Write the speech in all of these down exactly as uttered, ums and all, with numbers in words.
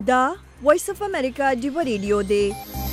دا وایس اف امریکا ډیو ریډیو دی.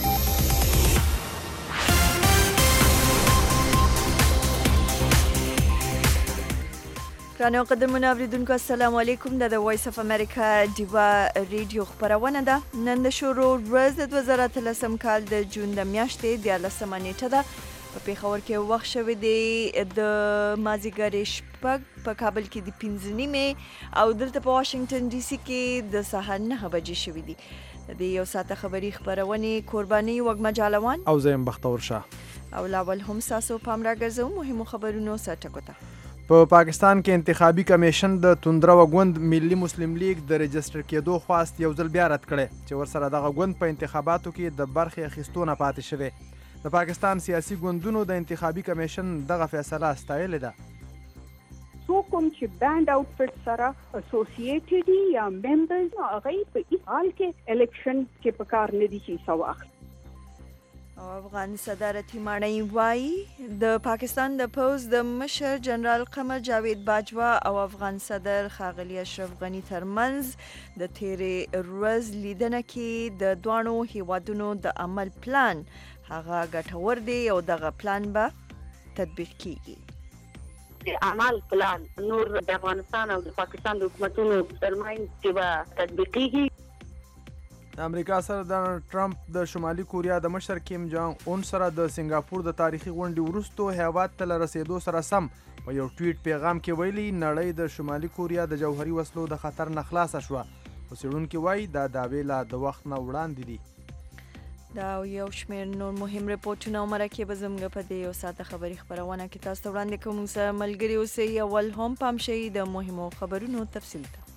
رانو قدرمن اوریدونکو السلام علیکم. د وایس اف امریکا ډیو ریډیو خبرونه ده. نن د شروع ورځ د دوه زره اتلسم کال د جون د میاشتې دیارلسمه نیټه ده. په پیښور کې وخت شوی دی د مازیګر شپږ، په کابل کې د پنځه نیمې او دلته په واشنگټن ډي سي کې د سهار نهه بجې شوي دي. د یو ساعته خبري خبرونې قرباني وږمه جالوان او زه یم بختور شاه او لاول هم ساسو پام راګرځو مهمو خبرونو سره ټکوته. په پا پاکستان کې انتخابي کمیشن د توندره غوند ملي مسلم لیگ د رجستر کېدو خواست یو ځل بیا رد کړي چې ورسره دغه غوند په انتخاباتو کې د برخې اخیستو نه پاتې شوی. د پاکستان سیاسي ګوندونو د انتخابي کمیشن دغه فیصله ستایلې ده. څوک کوم چې بینډ آوټفټ سره اسوسییټډ دي یا ممبرز هغه په هیڅ حال کې الیکشن کې په کار نه دي چې سواخت. او افغان صدارتي ماڼۍ وایي د پاکستان د پوز د مشر جنرال قمر جاوید باجوا او افغان صدر ښاغلي اشرف غني ترمنځ د تیرې ورځ لیدنه کې د دوانو هیوادونو د عمل پلان هغه ګټور دی او دغه پلان به تطبیق کیږي. د عمل پلان نور د افغانستان او د پاکستان د حکومتونو ترمنځ چې به تطبیق کیږي. د امریکا سره ډانلډ ټرمپ د شمالي کوریا د مشر کیم جانګ اون سره د سنگاپور د تاریخي غونډې وروسته هیواد ته له رسیدو سره سم په یو ټویټ پیغام کې ویلي نړۍ د شمالي کوریا د جوهري وسلو د خطر نه خلاصه شوه. خو څېړونکي وایي دا دعوې لا د وخت نه وړاندې دي. دا یو شمېر نور مهم رپورټونه او مرکې به زموږ په دې یو ساعته خبري خبرونه کې تاسو ته وړاندې کوو. موږ سره ملګري اوسئ. اول هم پام شئ د مهمو خبرونو تفصیل ته.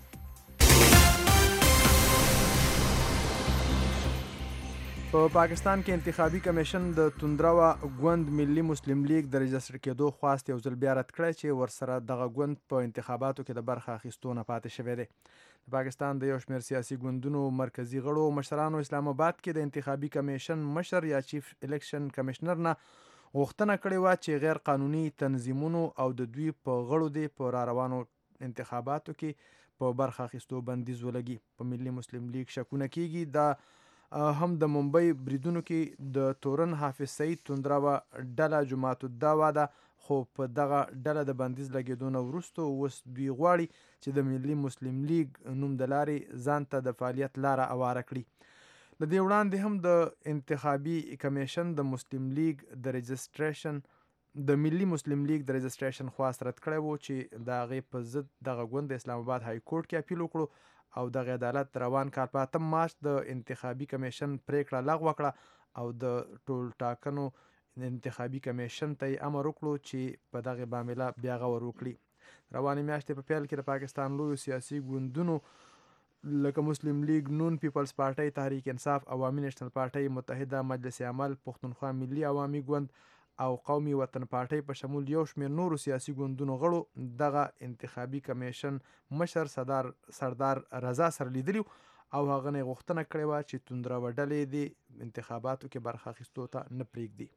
په پا پاکستان کې انتخابي کمیشن د توندره غوند ملي مسلم لیگ د رجستر کېدو خواست یو ځل بیا رد کړی چې ورسره دغه غوند په انتخاباتو کې د برخه اخیستو نه پاتې شوی دی. د پاکستان د یو شمېر سیاسي ګوندونو مرکزي غړو او مشرانو اسلام آباد کې د انتخابي کمیشن مشر یا چیف الیکشن کمشنر نه غوښتنه کړې وه چې غیر قانوني تنظیمونو او د دوی په غړو دې په را روانو انتخاباتو کې په برخه اخیستو بندیز ولګي. په ملي مسلم لیگ شکونه کېږي دا هم د ممبئی بریدونو کې د تورن حافظ سعید توندره ډله جماعت الدعوه ده، خو په دغه ډله د بندیز لګېدو نه وروسته اوس دوی غواړي چې د ملي مسلم لیگ نوم د لارې ځان ته د فعالیت لاره اواره کړي. له دې وړاندې هم د انتخابي کمیشن د مسلم لیگ د رجسټریشن د ملي مسلم لیگ د رجسټریشن خواست رد کړی و چې د هغې په ضد دغه ګوند د اسلام آباد های کورټ کې اپیل وکړو او دغه عدالت روان کال په اتم مارچ د انتخابي کمیشن پریکړه لغوه کړه او د ټول ټاکنو انتخابي کمیشن ته یې امر وکړو چې په دغه معامله بیا غور وکړي. روانې میاشتې په پیل کې د پاکستان لویو سیاسي ګوندونو لکه مسلم لیگ، نون پیپلز پارټۍ، تحریک انصاف، عوامي نیشنل پارټۍ، متحده مجلس عمل، پښتونخوا ملي عوامي ګوند او قومي وطن پارټۍ په شمول یو شمېر نورو سیاسي ګوندونو غړو دغه انتخابي کمیشن مشر سردار سردار رضا سره لیدلي او هغه نه غوښتنه کړې وه چې توندره ډلې د انتخاباتو کې برخه اخیستو ته نه پرېږدي.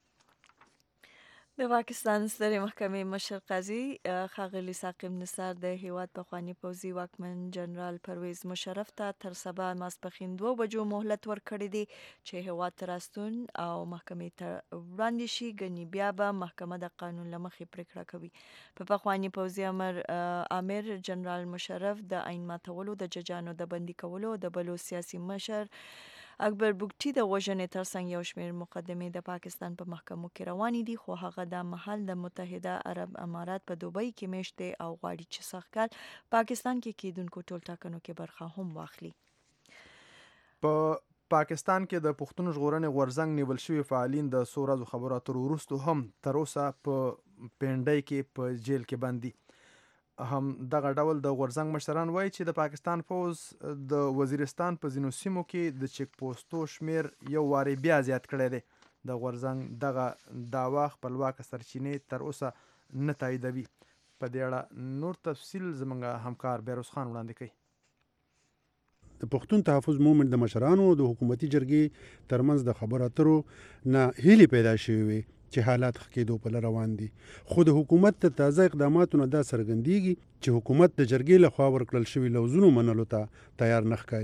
د پاکستان سترې محکمې مشر قاضي ښاغلي ثاقب نثار د هیواد پخواني پوځي واکمن جنرال پرویز مشرف ته تر سبا ماسپښین دوه بجو مهلت ورکړی دی چې هیواد ته راستون او محکمې ته وړاندې شي. ګنې بیا به محکمه د قانون له مخې پرېکړه کوي. په پخواني پوځي امر امیر جنرال مشرف د عین ماتولو، د ججانو د بندي کولو او د بلو سیاسي مشر اکبر بګټي د وژنې ترڅنګ یو شمېر مقدمې د پاکستان په محکمو کې روانې دي، خو هغه دا مهال د متحده عرب امارات په دوبۍ کې میشت دی او غواړي چې سږکال پاکستان کې کیدونکو ټول ټاکنو کې برخه هم واخلي. په پاکستان کې د پښتون ژغورنې غورځنګ نیول شوي فعالین د څو ورځو خبرو اترو وروسته هم تر اوسه په پنډۍ کې په جیل کې بند دي. هم دغه ډول د غورځنګ مشران وایي چې د پاکستان پوځ د وزیرستان په ځینو سیمو کې د چیک پوسټو شمیر یو وارې بیا زیات کړی دی. د غورځنګ دغه دعوا خپلواکه سرچینې تر اوسه نه تاییدوي. په دې اړه نور تفصیل زموږ همکار بیروز خان وړاندې کوي. د پښتون تحفظ مومنټ د مشرانو د حکومتي جرګې ترمنځ د خبرو اترو نه هیلې پیدا شوې وي چې حالات ښه کېدو په لاره روان دي. خو د حکومت د تازه اقداماتو نه دا څرګندېږي چې حکومت د جرګې لخوا ورکړل شوي لوزونو منلو ته تیار نه ښکاري.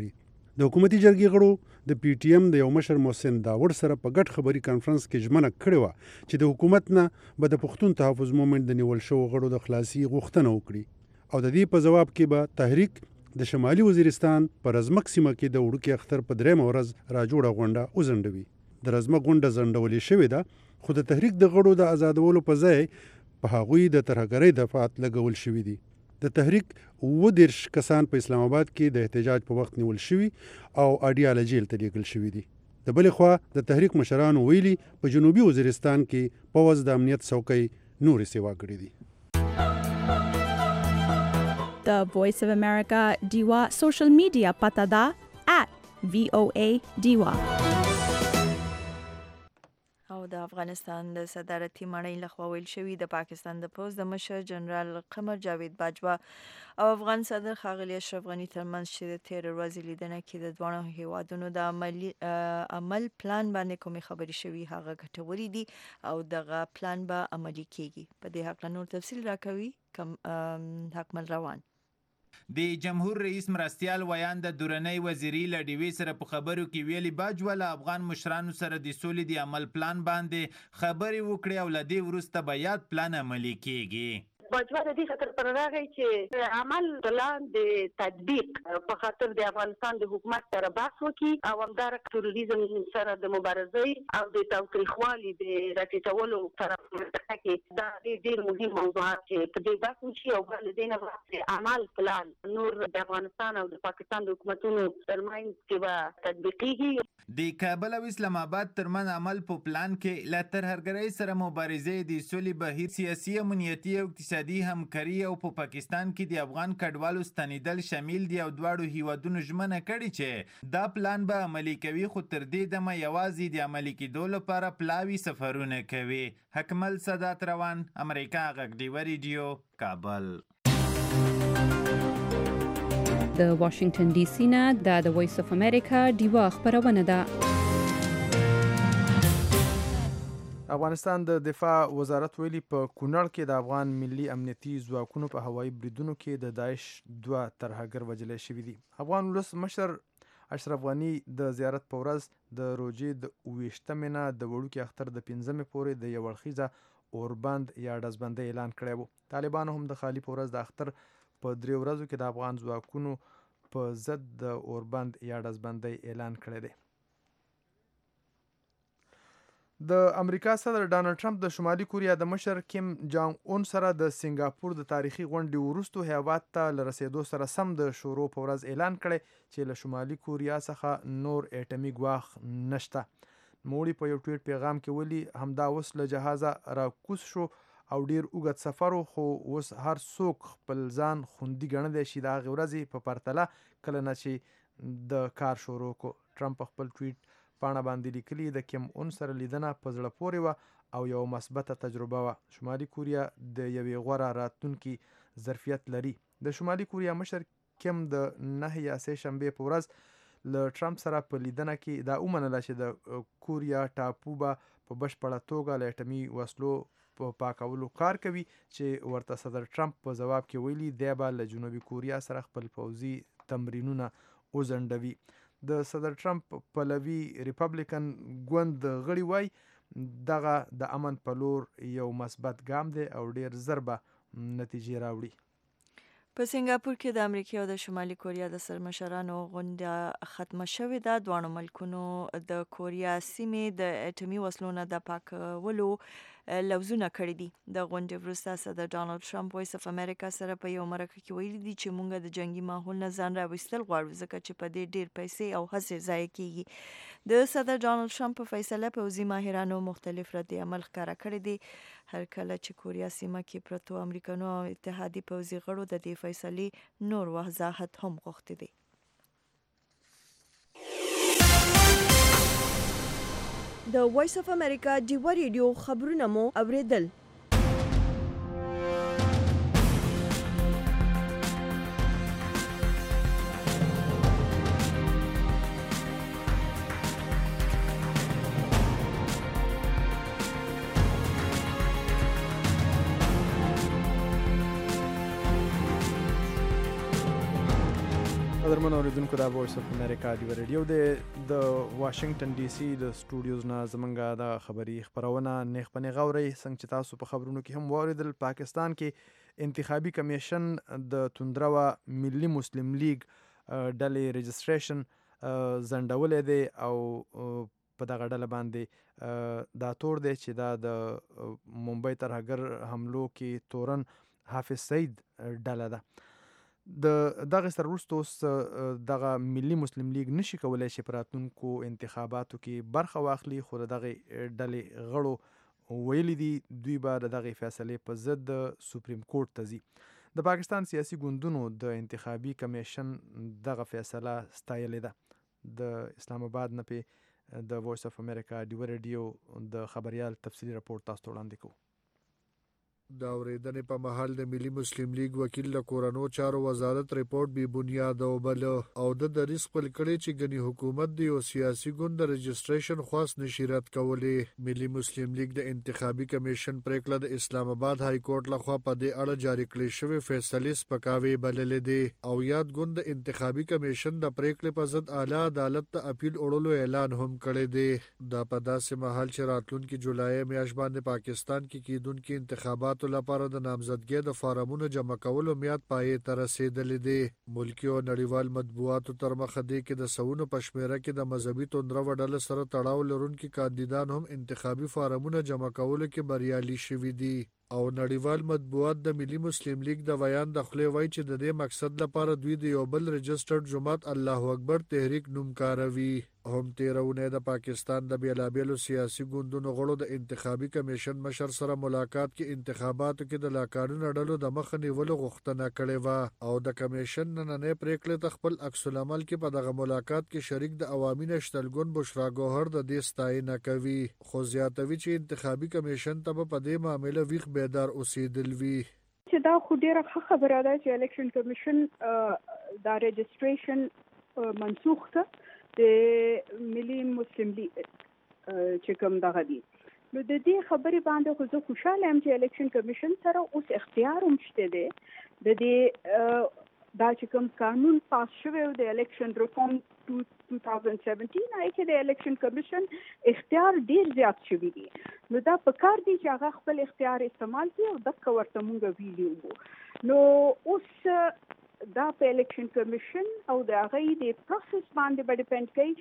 د حکومتي جرګې غړو د پی ټی ایم د یو مشر محسن داوړ سره په ګډ خبري کانفرنس کې ژمنه کړې وه چې د حکومت نه به د پښتون تحفظ مومنټ د نیول شوو غړو د خلاصي غوښتنه وکړي او د دې په جواب کې به تحریک د شمالي وزیرستان په رزمک سیمه کې د وړوکي اختر په درېیمه ورځ راجوړه غونډه وځنډوي. د رزمک غونډه ځنډولې شوې ده خو د تحریک د غړو د آزادولو په ځای په هغوی د ترهګرۍ دفعات لګول شوي دي. د تحریک اووه دېرش کسان په اسلام آباد کې د احتجاج په وخت نیول شوي او اډیاله جیل ته لیږل شوي دي. د بلې خوا د تحریک مشرانو ویلي په جنوبي وزیرستان کې پوځ د امنیت څوکۍ نورې سیوا کړې دي. The Voice of America Diwa social media pata da at V O A Diwa. او د افغانستان د صدارتي ماڼۍ لخوا ویل شوي د پاکستان د پوځ د مشر جنرال قمر جاوید باجوا او افغان صدر ښاغلي اشرف غني ترمنځ چې د تېرې ورځې لیدنه کې د دواړو هیوادونو د عملي عمل پلان باندې کومې خبرې شوي هغه ګټورې دي او دغه پلان به عملي کیږي. په دې هکله نور تفصیل راکوي کم حکمل روان. د جمهور رئیس مرستیال ویان د دورنۍ وزیري له ډیوې سره په خبرو کې ویلي باجوا له افغان مشرانو سره د سولې د عمل پلان باندې خبرې وکړي او له دې وروسته به یاد پلان عملي کیږي. باجوا د دې خاطر پر راغی چې عمل پلان د تطبیق په خاطر د افغانستان د حکومت سره بحث وکړي او همدارنګه تروریزم سره د مبارزې او د تاوتریخوالي د راټیټولو طرف کې دا ډېر مهم موضوعات چې په دې بحث وشي او بل دې نه وروسته عمل پلان نور د افغانستان او د پاکستان د حکومتونو ترمنځ کې به تطبیقیږي. د کابل او اسلام آباد ترمن عمل په پلان کې له ترهګرۍ سره مبارزې د سولې بهیر سیاسي امنیتي او اقتصادي همکاري او په پاکستان کې د افغان کډوالو ستنېدل شامل دي او دواړو هیوادونو ژمنه کړې چې دا پلان به عملي کوي خو تر دې دمه یوازې د عملي کېدو لپاره پلاوي سفرونه کوي. حکمل سادات روان امریکا غږ ډیوه ریډیو کابل. د واشنگټن ډي سي نه د وایس اف امریکا ډیوا خبرونه ده. افغانستان د دفاع وزارت ویلي په کونړ کې د افغان ملي امنیتي ځواکونو په هوایي بریدونو کې د داعش دوه ترهګر وژل شوي دي. افغان ولس مشر اشرف غني د زیارت په ورځ د روژې د اوویشتمې نه د وړوکي اختر د پنځمې پورې د یو اړخیزه اوربند یا ډزبندۍ اعلان کړی و. طالبانو هم د خالي په ورځ د اختر په درې ورځو کې د افغان ځواکونو په ضد د اوربند یا ډزبندۍ اعلان کړی دی. د امریکا صدر ډانلډ ټرمپ د شمالي کوریا د مشر کیم جانګ اون سره د سنگاپور د تاریخي غونډې وروستو هیواد ته له رسېدو سره سم د شروع په ورځ اعلان کړی چې له شمالي کوریا څخه نور اټمي ګواښ نشته. نوموړي په یو ټویټ پیغام کې ویلي همدا اوس له جهازه راکوز شو او ډیر اوږد سفر خو اوس هر څوک خپل ځان خوندي ګڼلی شي د هغې ورځې په پرتله کله نه چې د کار شروع کو. ټرمپ په خپل ټویټ پاڼه باندې لیکلي د کیم اون سره لیدنه په زړه پورې وه او یو مثبته تجربه وه. شمالي کوریا د یوې غوره راتلونکي ظرفیت لري. د شمالي کوریا مشر کیم د نهه یا سې شنبې په ورځ له ټرمپ سره په لیدنه کې دا ومنله چې د کوریا ټاپو به په بشپړه توګه له اټمي وسلو په پاکولو کار کوي چې ورته صدر ټرمپ په ځواب کې ویلي دی به له جنوبي کوریا سره خپل پوځي تمرینونه وځنډوي. د صدر ټرمپ پلوي ریپبلیکن ګوند غړي وایي دغه د امن په لور یو مثبت ګام دی او ډیر زر به نتیجې راوړي. په سنگاپور کې د امریکا او د شمالي کوریا د سرمشرانو غونډه ختمه شوې ده. دواړو ملکونو د کوریا سیمې د اټومي وسلو نه د پاکولو لوزونه کړي دي. د غونډې وروسته صدر ډانلډ ټرمپ وایس اف امریکا سره په یو مرکه کې ویلي دي چې موږ د جنگي ماحول نه ځان راویستل غواړو ځکه چې په دې ډیر پیسې او هڅې ضایع کیږي. د صدر ډانلډ ټرمپ په فیصله پوځي ماهرانو مختلف رد عمل ښکاره کړی دی. هر کله چې کوریا سیمه کې پرتو امریکایانو او اتحادي پوځي غړو د دې فیصلې نور وضاحت هم غوښتی دی. د وایس اف امریکا ډیوا ریډیو خبرونه مو اوریدل. قدرمن اوریدونکو دا وایس اف امریکا دی ریډیو د د واشنگټن ډي سي د سټوډیوز نه زمونږه د خبري خبرونه نیخ پنې غوري څنګه چې تاسو په خبرونو کې هم واوریدل. پاکستان کې انتخابي کمیشن د توندروا ملي مسلم لیگ ډلې رجسټریشن زندولې دی او په دغه ډله باندې دا تور دی چې دا د ممبئی ترهګر حملو کې تورن حافظ سعید ډله ده. د دغه سره وروسته اوس دغه ملي مسلم لیگ نشي کولی چې په راتلونکو انتخاباتو کې برخه واخلي، خو د دغه ډلې غړو ویلي دي دوی به د دغه فیصلې په ضد د سپریم کورټ ته ځي. د پاکستان سیاسي ګوندونو د انتخابي کمیشن دغه فیصله ستایلې ده. د اسلام آباد نه پې د وایس اف امریکا ډیو ریډیو د خبریال تفصیلي راپورټ تاسو ته وړاندې کوو. د اورېدنې په مهال د ملي مسلم لیگ وکیل له کورنو چارو وزارت ریپورت بی بنیاد او بل او د دریس خپل کړي چې غني حکومت دی او سیاسي ګوند د رجسټریشن خاص نشریات کولې. ملي مسلم لیگ د انتخابي کمیشن پریکړه د اسلام آباد های کورټ لخوا په دې اړه جاری کړې شوې فیصلې سپکاوي بللې دي او یاد ګوند د انتخابي کمیشن د پریکړې په ضد اعلی عدالت ته اپیل وړلو اعلان هم کړی دی. دا په داسې مهال چې راتلونکي جولای میاشت باندې پاکستان کې کیدونکو انتخابات لپاره د نامزدګۍ د فارمونو جمع کولو میاد پای ته رسیدلې دي. ملکی او نړیوال مطبوعاتو تر مخه دی کې د سونو پشمیره کې د مذهبي توندرو ډلې سره تړاو لرونکي کاندیدان هم انتخابي فارمونو جمع کولو کې بریالي شوي دي او نړیوال مطبوعات د ملي مسلم لیگ د بیان د خلې وای چې د دې مقصد لپاره دوی د یو بل رجسټرډ جماعت الله اکبر تحریک نوم کاروي. هم تیرونه د پاکستان د بیلابیلو سیاسي ګوندونو غړو د انتخابي کمیشن مشر سره ملاقات کې انتخاباتو کې د لاکارونو ډلو د مخ نیولو غوښتنه کړې و او د کمیشن نننې پریکړې ته خپل عکس العمل کې په دغه ملاقات کې شریک د عوامي نشتلګون بشرا ګوهر د دې ستاینه کوي، خو زیاتوي چې انتخابي کمیشن ته په دې معاملې ویښ بیدار اوسېدل وي. چې دا خو ډیره ښه خبره ده چې الیکشن کمیشن دا رجسټریشن منسوخ کړ د ملي مسلم لیگ چې کوم دغه دی. نو د دې خبرې باندې خو زه خوشاله یم چې الیکشن کمیشن سره اوس اختیار هم شته دی د دې دا چې کوم قانون پاس شوی د الیکشن ریفارم دوه هزار سپږ هغه کې د الیکشن کمیشن اختیار ډیر زیات شوی دی. نو دا په کار دی چې هغه خپل اختیار استعمال کړي او دغه ورته مونږ ویلو. نو اوس دا په الیکشن کمیشن او د هغه د پروسس باندې به ډیپند کوي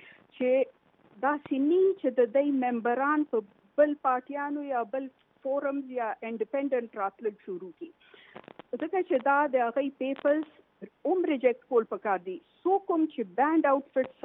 چې دا سینی چې د دې ممبران په بل پارټیانو یا بل فورمز یا انډیپندنت راتلل شروع کی. ځکه چې دا د هغه پیپرز اوم ریجیکټ کول پکار دي. سو کوم چې بانډ آوټفټ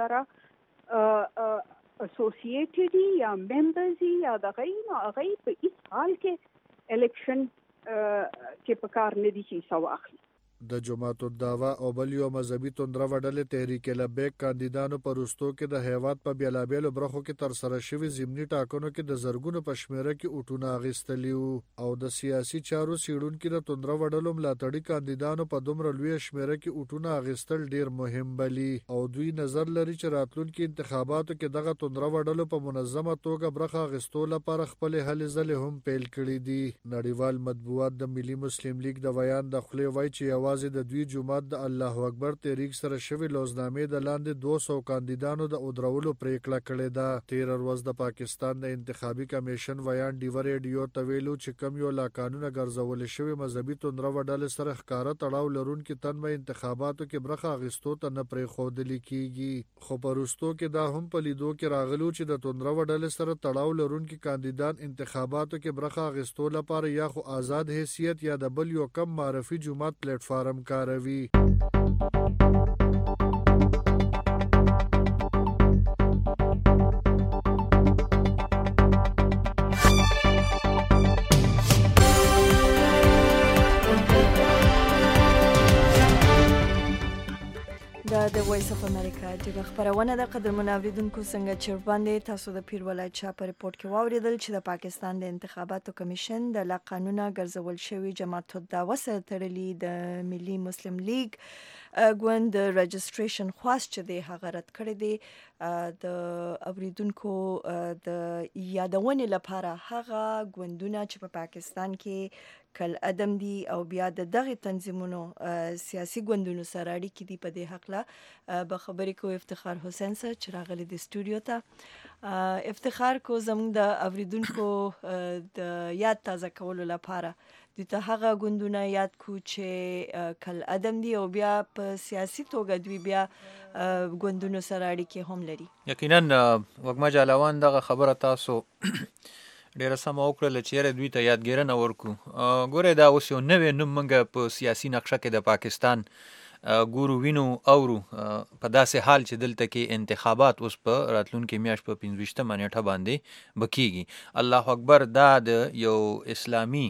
سره اسوسییټډ یا ممبرز یا د هغه هغه په هیڅ حال کې الیکشن کې پکار نه دي چې سو اخلي. د جماعت الدعوا او بل یو مذهبي توندرو ډلې تحریک لبیک کاندیدانو په وروستو کې د هیواد په بیلابیلو برخو کې تر سره شوي ضمني ټاکنو کې د زرګونو په شمیره کې اوټونه اخیستلي او د سیاسي چارو څیړونکو د توندرو ډلو ملاتړي کاندیدانو په دومره لوی شمیره کې اوټونه اخیستل ډیر مهم بلی او دوی نظر لري چې راتلونکي انتخاباتو کې دغه توندرو ډلو په منظمه توګه برخه اخیستو لپاره خپل هلې ځلې هم پیل کړي دي. نړیوال مطبوعات د ملي مسلم لیگ د بیان د خلې وای چې یوازې د دوی جماعت د الله اکبر تحریک سره شوی لوزنامې د لاندې دوه سوه کاندیدانو د اودرولو پریکړه کړې ده. تیر ورځ د پاکستان د انتخابي کمیشن ویان ډیو ریډیو ته ویلو چې کم یو لا قانون ګرځول شوی مذهبي توندرو ډلې سره ښکارا تړاو لرونکي تن به انتخاباتو کې برخه اخیستو ته نه پرې ښودل کیږي. خو په وروستو کې دا هم په لیدو کې راغلو چې د توندرو ډلې سره تړاو لرونکي کاندیدان انتخاباتو کې برخه اخیستو لپاره یا خو آزاد حیثیت یا د بل یو کم معرفي جماعت پلیټ فارم کاروي. دا د وایس اف امریکا د خبرونه د قدرمن اوریدونکو څنګه چې باندې تاسو د پیر ولایت چا په ریپورت کې واوریدل چې د پاکستان د انتخاباتو کمیشن د لا قانونا ګرځول شوی جماعت الدعوا سره تړلي د ملي مسلم لیگ ګوند رجسټریشن خاص چې د هغه رد کړی دی د اوریدونکو د یادونې لپاره هغه ګوندونه چې په پاکستان کې کل عدم دي او بیا د دغه تنظیمونو سیاسي ګوندونو سره اړیکې دي په دې حقله به خبرې کوو افتخار حسین سره چې راغلی د سټوډیو ته. افتخار کو زموږ د اوریدونکو د یاد تازه کولو لپاره د ته هغه ګوندونه یاد کو چې کل عدم دي او بیا په سیاسي توګه دوی بیا ګوندونو سره اړیکې هم لري. یقینا وګما جالاوان دغه خبره تاسو ډیره سمه وکړله چې دوی ته یادګیرنه ورکو. ګوره دا اوس یو نوی نوم موږ په سیاسي نقشه کې د پاکستان ګورو وینو اورو په داسې حال چې دلته کې انتخابات اوس په راتلونکي میاشت په پنځویشتمه نیټه باندې به کیږي. الله اکبر دا د یو اسلامي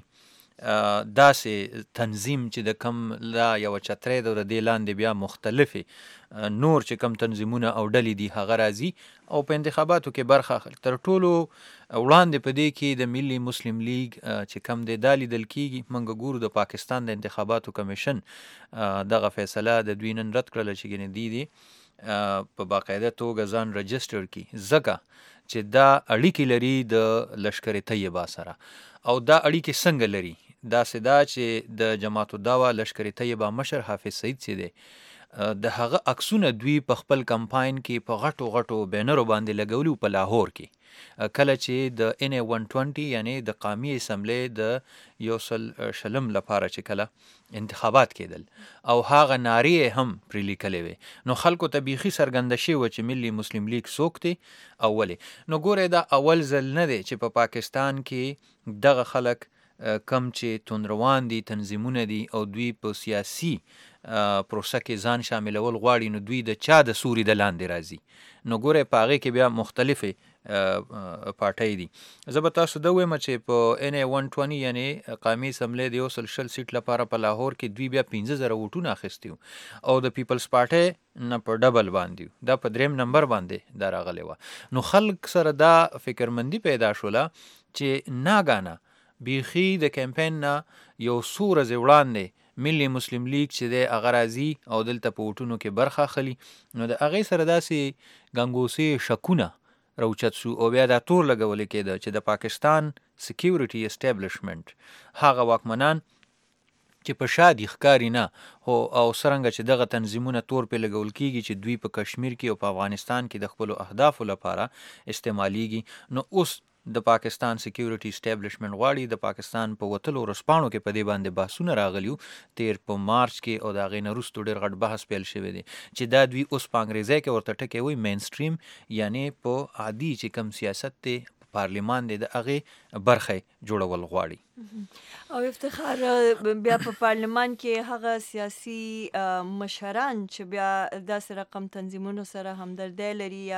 داسې تنظیم چې د کم لا یو چترې د دې لاندې بیا مختلفي نور چې کم تنظیمونه او ډلې دي هغه راځي او په انتخاباتو کې برخه اخلي. تر ټولو وړاندې په دې کې د ملي مسلم لیگ چې کم دی دا لیدل کېږي. موږ ګورو د پاکستان د انتخاباتو کمیشن دغه فیصله د دوی نن رد کړله چې ګنې دی دی په باقاعده توګه ځان رجسټر کړي ځکه چې دا اړیکې لري د لشکر طیبه سره. او دا اړیکې څنګه لري؟ داسې دا چې د جماعت الدعوه لشکر طیبه مشر حافظ سعید چې دی د هغه عکسونه دوی په خپل کمپاین کې په غټو غټو بینرو باندې لګولي په لاهور کې کله چې د ان ای ون ټوینټي یعنی د قومي اسمبلی د یو سل شلم لپاره چې کله انتخابات کېدل او هغه نارې هم پرې لیکلې وې نو خلکو ته بیخي څرګنده شوې چې ملي مسلم لیگ څوک دی او ولې. نو ګوره دا اول ځل نه دی چې په پاکستان کې دغه خلک کم چې توندروان دي تنظیمونه دي او دوی په سیاسي پروسه کې ځان شاملول غواړي نو دوی د چا د سوري د لاندې راځي. نو ګوره په هغې کې بیا مختلفې پارټۍ دي. زه به تاسو دا ووایم چې په ان ای ون ټوینټي یعنې قومي اسمبلی د یو سل شل سیټ لپاره په لاهور کې دوی بیا پنځه زره ووټونه اخیستي وو او د پیپلز پارټۍ نه په ډبل باندې دا په دریم نمبر باندې دا راغلی وه. نو خلک سره دا فکرمندي پیدا شوله چې ناګانه بیخي د کمپین نه یو څو ورځې وړاندې ملي مسلم لیگ چې دی هغه راځي او دلته په ووټونو کې برخه اخلي. نو د هغې سره داسې ګنګوسې شکونه راوچت شو او بیا دا تور لګولې کېده چې د پاکستان سکیورټي اسټابلیشمنټ هغه واکمنان چې په شا دي ښکاري نه هو او څرنګه چې دغه تنظیمونه تور پې لګول کېږي چې دوی په کشمیر کې او په افغانستان کې د خپلو اهدافو لپاره استعمالیږي. نو اوس د پاکستان سکیورټي اسټابلیشمنټ غواړي د پاکستان په وتلو ورځپاڼو کې په دې باندې بحثونه راغلیو تیر په مارچ کې او د هغې نه وروستو ډېر غټ بحث پیل شوی دی چې دا دوی اوس په انګریزۍ کې ورته ټکی وایي مین سټریم یعنې په عادي چې کم سیاست دی پارلیمان دی د هغې برخه جوړول غواړي. او افتخار بیا په پارلمان کې هغه سیاسي مشران چې بیا داسې رقم تنظیمونو سره همدردی لري یا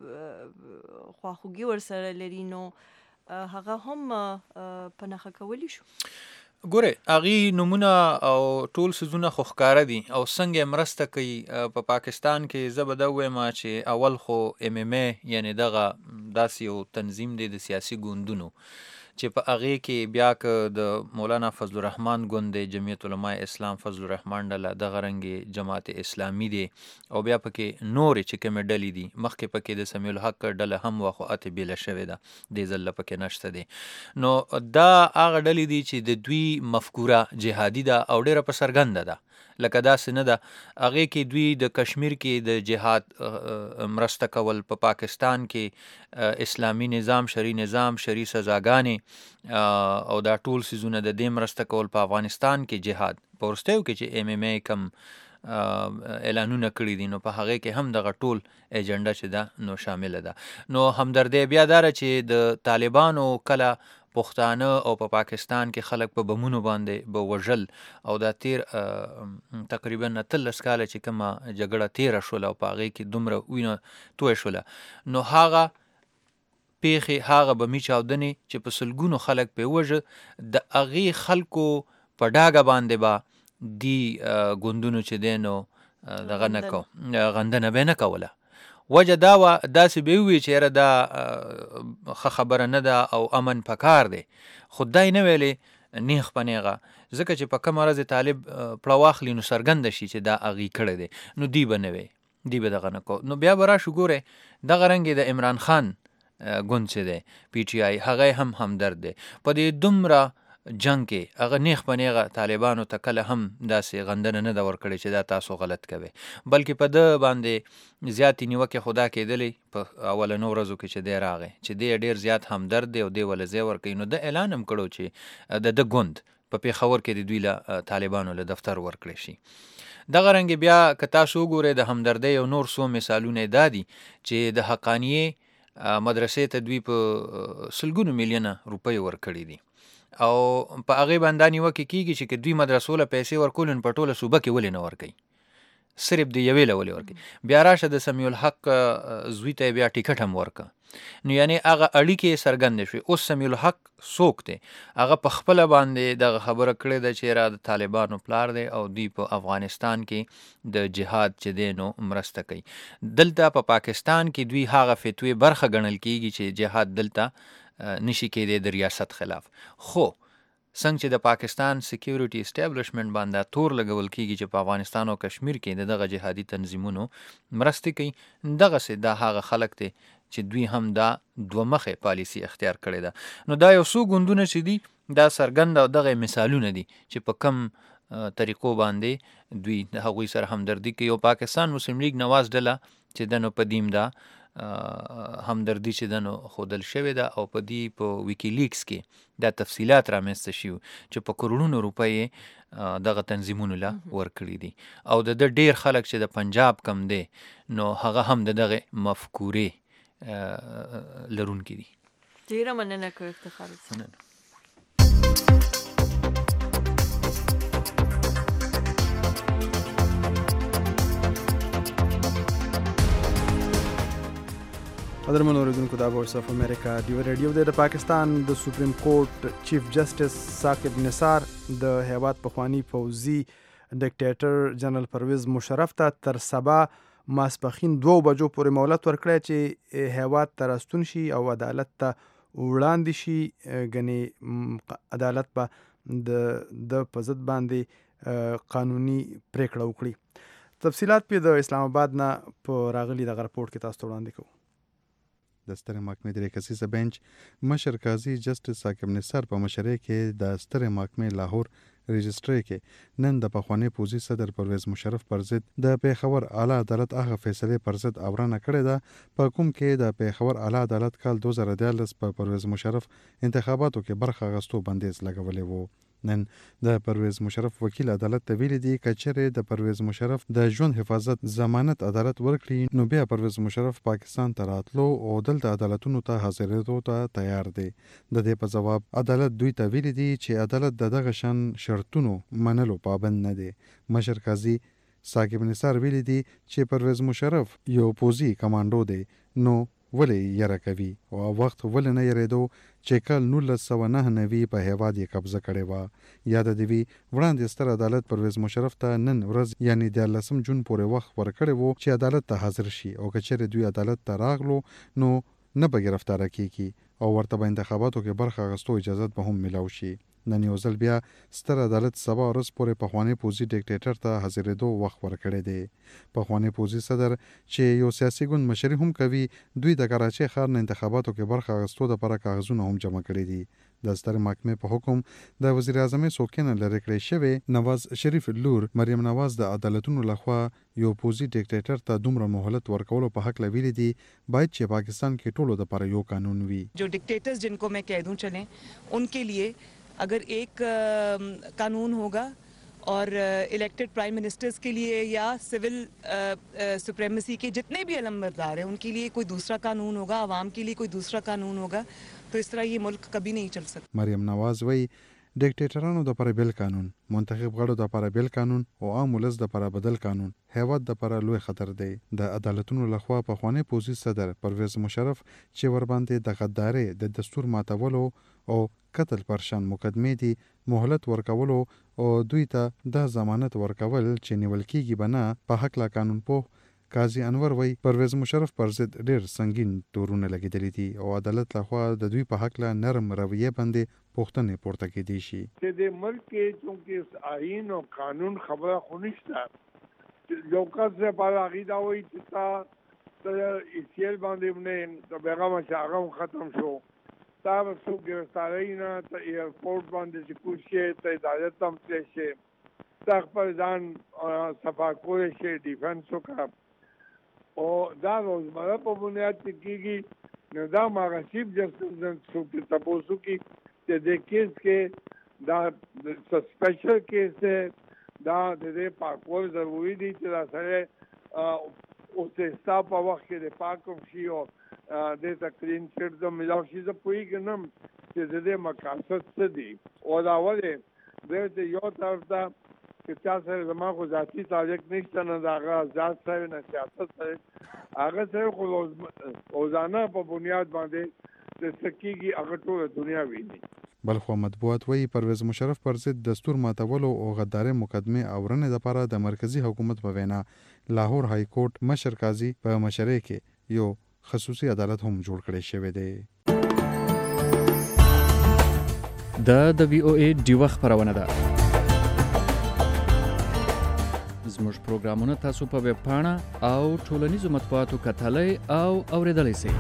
خواخوږي ورسره لري نو هغه هم په نښه کولی شو. ګوره هغې نومونه او ټول څیزونه خو ښکاره دي او څنګه مرسته کوي په پاکستان کې. زه به دا ووایم چې اول خو ام ام ای یعنې دغه داسې یو تنظیم دی د سیاسي ګوندونو چې په هغې کې بیا که د مولانا فضل الرحمن ګوند دی جمعیت علماء اسلام فضل الرحمن ډله دغه رنګې جماعت اسلامي دی او بیا پکې نورې چې کومې ډلې دي مخکې پکې د سمیع الحق ډله هم وه خو اتې بیله شوې ده دې ځله پکې نشته دی. نو دا هغه ډلې دي چې د دوی مفکوره جهادي ده او ډېره په څرګنده ده لکه داسې نه ده. هغې کې دوی د کشمیر کې د جهاد مرسته کول په پا پاکستان کې اسلامي نظام شرعي نظام شرعي سزاګانې او دا ټول څیزونه د دې مرسته کول په افغانستان کې جهاد په وروستیو کې چې ام ام ای کم اعلانونه کړي دي نو په هغې کې هم دغه ټول ایجنډه چې ده نو شامله ده. نو همدردی بیا دا چې د طالبانو کله پښتانه او په پا پاکستان کې خلک په بمونو باندې به وژل او دا تیر تقریبا اتلس کاله چې کومه جګړه تیره شوله او په هغې کې دومره وینه تویه شوله نو هغه پیښې هغه بمي چاودنې چې په سلګونو خلک پرې وژه د هغې خلکو په ډاګه باندې به دي ګوندونو چې دی نو دغه نه کو غندنه به نه کوله. وجه دا وه داسې به ووي چې یاره دا ښه خبره نه ده او امن پکار دی خو دا یې نه ویلې نیغ په نیغه ځکه چې په کومه ورځ طالب پړه واخلي نو څرګنده شي چې دا هغې کړی دی نو دوی به نه وی دوی به دغه نه کو. نو بیا به راشو ګورئ دغه رنګې د عمران خان ګوند چې دی پی ټي آی هغه هم همدرد دی په دې دومره جنگ کې هغه نیغ په نیغه طالبانو ته کله هم داسې غندنه نه ده ورکړې چې دا تاسو غلط کوئ، بلکې په ده باندې زیاتې نیوکې خو دا کېدلې په اولنو ورځو کې چې دی راغی چې دی ډېر زیات همدرد دی او دی وله ځای ورکوي. نو ده اعلان هم کړی چې د ده ګوند په پیښور کې د دوی له طالبانو له دفتر ورکړی شي. دغه رنګ بیا که تاسو وګورئ د همدردۍ او نور څو مثالونه دا دي چې د حقانیې مدرسې ته دوی په سلګونو میلیونه روپۍ ورکړي دي او په هغې باندې دا نیوکې کېږي چې که دوی مدرسو له پیسې ورکول نو په ټوله صوبه کې ولې نه ورکوي، صرف د یوې له ولې ورکوي. بیا راشه د سمیع الحق زوی ته بیا ټیکټ هم ورکه، نو یعنې هغه اړیکې څرګندې شوې. اوس سمیع الحق څوک دی؟ هغه په خپله باندې دغه خبره کړې ده چې را د طالبانو پلار دی او دوی په افغانستان کې د جهاد چې دی نو مرسته کوي. دلته په پا پاکستان کې دوی هغه فتوی برخه ګڼل کېږي چې جهاد دلته نشي کېدی د ریاست خلاف. خو څنګه چې د پاکستان سکیورټي اسټابلیشمنټ باندې تور لګول کېږي چې په افغانستان او کشمیر کې د دغه جهادي تنظیمونو مرستې کوي، دغسې دا هغه خلک دی چې دوی هم دا دوه مخې پالیسي اختیار کړې ده. نو دا یو څو ګوندونه چې دي دا څرګند او دغه مثالونه دي چې په کم طریقو باندې دوی د هغوی سره همدردي کوي. او پاکستان مسلم لیگ نواز ډله چې د نو په دیم دا همدردي چې د نو ښودل شوې ده او په دې په ویکیلیکس کې دا تفصیلات رامنځته شوي چې په کروڑونو روپۍ دغه تنظیمونو له ورکړي دي او د ده ډېر خلک چې د پنجاب کم دی نو هغه هم د دغه مفکورې لرونکي دي. ډېره مننه کوم افتخار صاحب. قدرمن اوریدونکو دا وایس اف امریکا ډیو ریډیو دی. د پاکستان د سپریم کورټ چیف جسټس ثاقب نثار د هیواد پخوانی پوځي ډیکټیټر جنرال پرویز مشرف ته تر سبا ماسپښین دوه بجو پورې مهلت ورکړی چې هیواد ته راستون شي او عدالت ته وړاندې شي. ګنې عدالت به د په ضد باندې قانوني پریکړه وکړي. تفصیلات په د اسلام آباد نه په راغلي دغه رپورټ کې تاسو ته وړاندې کوو. د سترې محکمې درې کسیزه بنچ مشر قاضي جسټس ثاقب نثار په مشرۍ کې د سترې محکمې لاهور رجسټرۍ کې نن د پخوانی پوځي صدر پرویز مشرف پر ضد د پیښور اعلی عدالت هغه فیصلې پر ضد اورنه کړې ده په کوم کې د پیښور اعلی عدالت کال دوه زره دیارلس په پرویز مشرف انتخاباتو کې برخه اخیستو بندیز لګولی وو. نن د پرویز مشرف وکیل عدالت ته ویلي دي که چیرې د پرویز مشرف د ژوند حفاظت ضمانت عدالت ورکړي نو بیا پرویز مشرف پاکستان ته راتلو او دلته عدالتونو ته حاضرېدو ته تیار دی. د دې په جواب عدالت دوی ته ویلي دي چې عدالت د دغه شان شرطونو منلو پابند نه دی. مشر قاضي ثاقب نثار ویلي دي چې پرویز مشرف یو پوځي کمانډو دی نو ولې یره کوي او وخت ولې نه یریدو چې کال نولس سوه نهه نوي په هیواد یې قبضه کړې وه. یاد دې وي وړاندې ستر عدالت پرویز مشرف ته نن ورځ یعنی دیارلسم جون پورې وخت ورکړی وو چې عدالت ته حاضر شي او که چیرې دوی عدالت ته راغلو نو نه به ګرفتاره کیږي او ورته به انتخاباتو کې برخه اخیستو اجازت به هم میلاو شي. نن یو ځل بیا ستر عدالت سبا ورځ پورې پخوانی پوځي ډیکټیټر ته حاضرېدو وخت ورکړی دی. پخوانی پوځي صدر چې یو سیاسي ګوند مشري هم کوي دوی د کراچۍ ښار نه انتخاباتو کې برخه اخیستو دپاره کاغذونه هم جمع کړي دي. د سترې محکمې په حکم د وزیر اعظم څوکۍ نه لرې کړی شوی نواز شریف لور مریم نواز د عدالتونو لخوا یو پوځي ډیکټیټر ته دومره مهلت ورکولو په حق ویلي دي باید چې پاکستان کې ټولو دپاره یو قانون وي. جو ډیکټیټرز जिनको मैं कह दूं चलें उनके लिए अगर एक कानून होगा और इलेक्टेड प्राइम मिनिस्टर्स के लिए या सिविल सुप्रीमेसी के जितने भी अलमबरदार हैं उनके लिए कोई दूसरा कानून होगा, आवाम के लिए कोई दूसरा कानून होगा, तो इस तरह ये मुल्क कभी नहीं चल सकता. مریم نواز وی ډیکټیټرانو دپاره بیل قانون، منتخب غړو دپاره بیل قانون او عام ولس دپاره بدل قانون هیواد دپاره لوی خطر دی. د عدالتونو لخوا پخوانی پوځي صدر پرویز مشرف چې ورباندې د غدارۍ د دستور ماتولو او قتل پرشان مقدمې دي مهلت ورکولو او دوی ته د ضمانت ورکول چې نیول کیږي به نه په حق لا قانون پوه قاضي انور وی پرویز مشرف پر ضد ډیر سنگین تورونه لګیدلي دي او عدالت لخوا د دوی په حق لا نرم رویه باندې پوښتنې پورته کېدی شي. د ملک کې چونکه آئین او قانون خبره خو نشته یو کس په عقیده وایي چې تا د اسرائیل باندې نه د پیغام چې هغه ختم شو تا څو ګرفتاری نه ته ایرپورټ باندې چې کوشي ته هدایت هم شي تا خپل ځان صفا کولی شي ډیفنس وکړه او دا روزمره په بنیاد کې کېږي نو دا ماغه چیف جسټس څوک تاسو کې چې د کیس کې دا سپیشل کیس دی دا د دې پاکول ضروري دي چې دا سره او څه ستا په وخت کې د پاکم شي او د تکلین شر د ملاو شي زه پوهېږم چې د دې مقاصد څه دي او دا ولې د یو طرف ته چې چا سره زما خو ذاتي تعلق نشته نه د هغه ذات سره نه سیاست سره هغه سره خو روزانه په بنیاد باندې د سکیږي هغه ټول دنیا ویني. بلخو مطبوعات وی پرویز مشرف پر ضد دستور ماتولو او غداري مقدمه اورنه لپاره د مرکزی حکومت په وینا لاهور های کورټ مشر قاضي په مشرۍ کې یو خصوصي عدالت هم جوړ کړی شوی دی. دا د وی او ای ډیوه خبرونه ده. زموږ پروګرامونه تاسو په ویب پاڼه او ټولنیزو مطبوعاتو کتلای او اوریدلای شئ.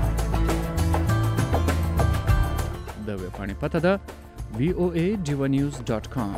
د ویب پاڼې پته ده وی او ای ډیوه نیوز ډاټ کام.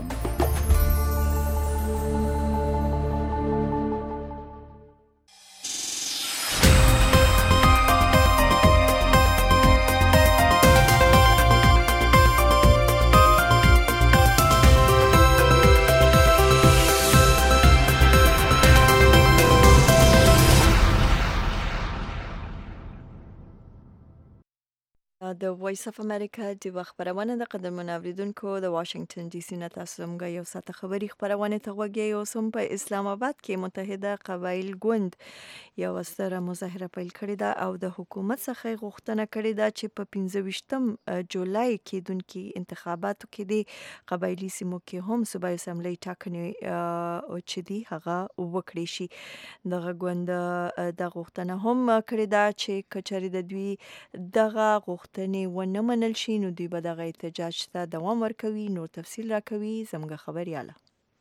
د وایس اف امریکا د خبرونه د قدرمن اوریدونکو د واشنگټن ډي سي نه تاسو موږ یو ساعت خبري خبرونه ته وګورئ. او سم په اسلام آباد کې متحده قبایل ګوند یو ستره مظاهره پیل کړې ده او د حکومت څخه غوښتنه کړې ده چې په پنځه ویشتم جولای کې دونکو انتخاباتو کې د قبایلی سیمو کې هم صوبایي اسمبلی ټاکنې او چې دی هغه وکړي شي. دغه ګوند د غوښتنه هم کړې ده چې کچاري د دوی دغه غوښتنه ونه منل شي نو دوی به دغه احتجاج ته دوام ورکوي. نور تفصیل راکوي زموږ خبرياله.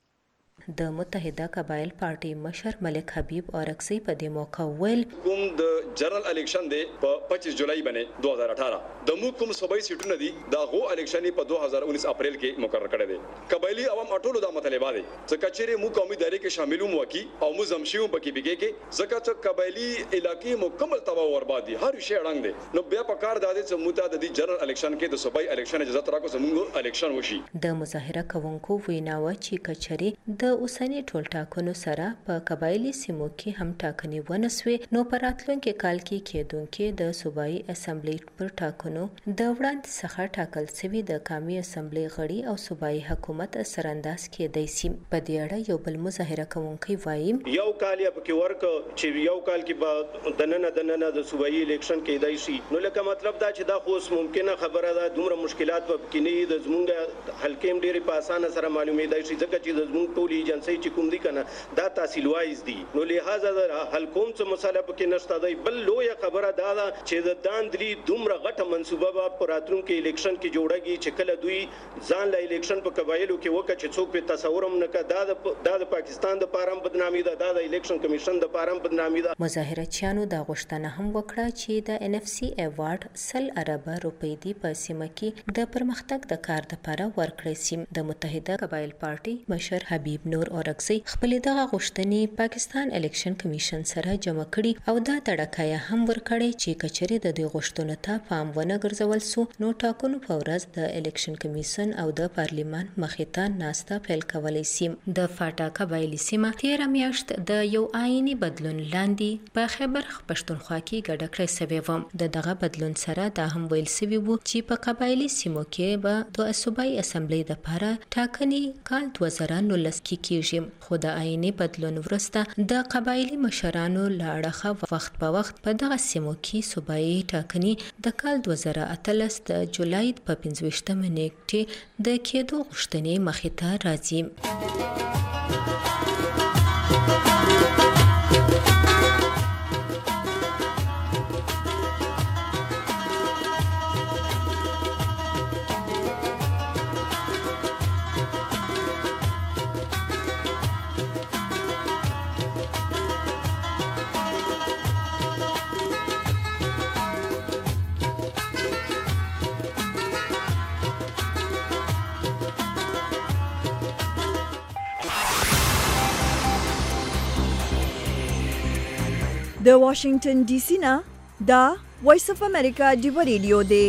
د متحده قبایل پارټي مشر ملک حبیب اورکسی په دې موقع ویل کوم د جنرال الیکشن دی په پچیس جولای باندې دوه هزار اठारह د مو کوم صوبایي سیټونه دي دا غو الیکشن په دوه هزار انیس اپریل کې مقرر کړی دی. قبایلی عوام اټولو دا مطالبه دي چې کچېره مو قومي دایره کې شاملوم وکي او مو زمشیو پکې بګي کې ځکه چې قبایلی علاقې مکمل تباہ او برباد دي هر شی اړنګ دي نو بیا په کار دادې چې مو ته د جنرال الیکشن کې د صوبایي الیکشن اجازه راکو زموږ الیکشن وشي. د مظاهره کوونکو ویناوه چې کچېره د اوسنی ټول ټاکنو سره په قبایلی سیمو کې هم ټاکنې ونسوي نو په راتلونکي کال کې کېدونکې د صوبایي اسمبلی پر ټاکنو د وړاندې څخه ټاکل شوي د قومي اسمبلی غړي او صوبایي حکومت سرانداز کېدای شي. په دې اړه یو بل مظاهره کوونکی وایي یو کال یې پکې ورک چې یو کال کې به دننه دننه د صوبایي الیکشن کېدای شي نو لکه مطلب دا چې دا خو ممکنه خبره ده دومره مشکلات په کې نه د زمونږ حلقې ډېرې په اسانه سره معلومېدای شي ځکه چې د زمونږ ټول ایجنسۍ چې کوم دي کنه دا تحصیل وایز دي نو لہذا حل کوم څه مسله پکې نشته دی. بل لویه خبره دا ده چې د داندلی دومره غټه منصوبه به په راتلونکي الیکشن کې جوړیږي چې کله دوی ځان له الیکشن په قبایلو کې وکړي چې څوک په تصور هم نه کړي دا د پاکستان د پاره بدنامي ده دا د الیکشن کمیشن د پاره بدنامي ده. مظاهرچیانو دا غوښتنه هم وکړه چې د ان اف سی ایوارډ سل اربه روپۍ دی په سیمه کې د پرمختګ د کار لپاره ورکړی شي. د متحده قبایل پارټي مشر حبیب نور اورکسی خپل دغه غوښتنې پاکستان الیکشن کمیشن سره جمع کړي او دا تړکایه هم ورکړي چې کچري د دې غوښتنو ته پام ونه ګرځول سو نو ټاکنو په ورځ د الیکشن کمیشن او د پارلیمان مخې ته ناسته پیل کولی شي. د فاټا قبایلی سیمه تیره میاشت د یو آئینی بدلون لاندې په خیبر پښتونخوا کې ګډه کړې شوې وه. د دغه بدلون سره دا هم ویل شوي وو چې په قبایلی سیمو کې به د صوبایي اسمبلی دپاره ټاکنې کال دوه زره نولس کې کیږي خو د آئینی بدلون وروسته د قبایلی مشرانو له اړخه وخت په وخت په دغه سیمو کې صوبایي ټاکنې د کال دوه زره اتلس د جولای په پنځه ویشتمه نیټې د کېدو غوښتنې مخې ته راځي. د واشنگټن ډي سي نه دا وایس اف امریکا ډیو ریډیو دی.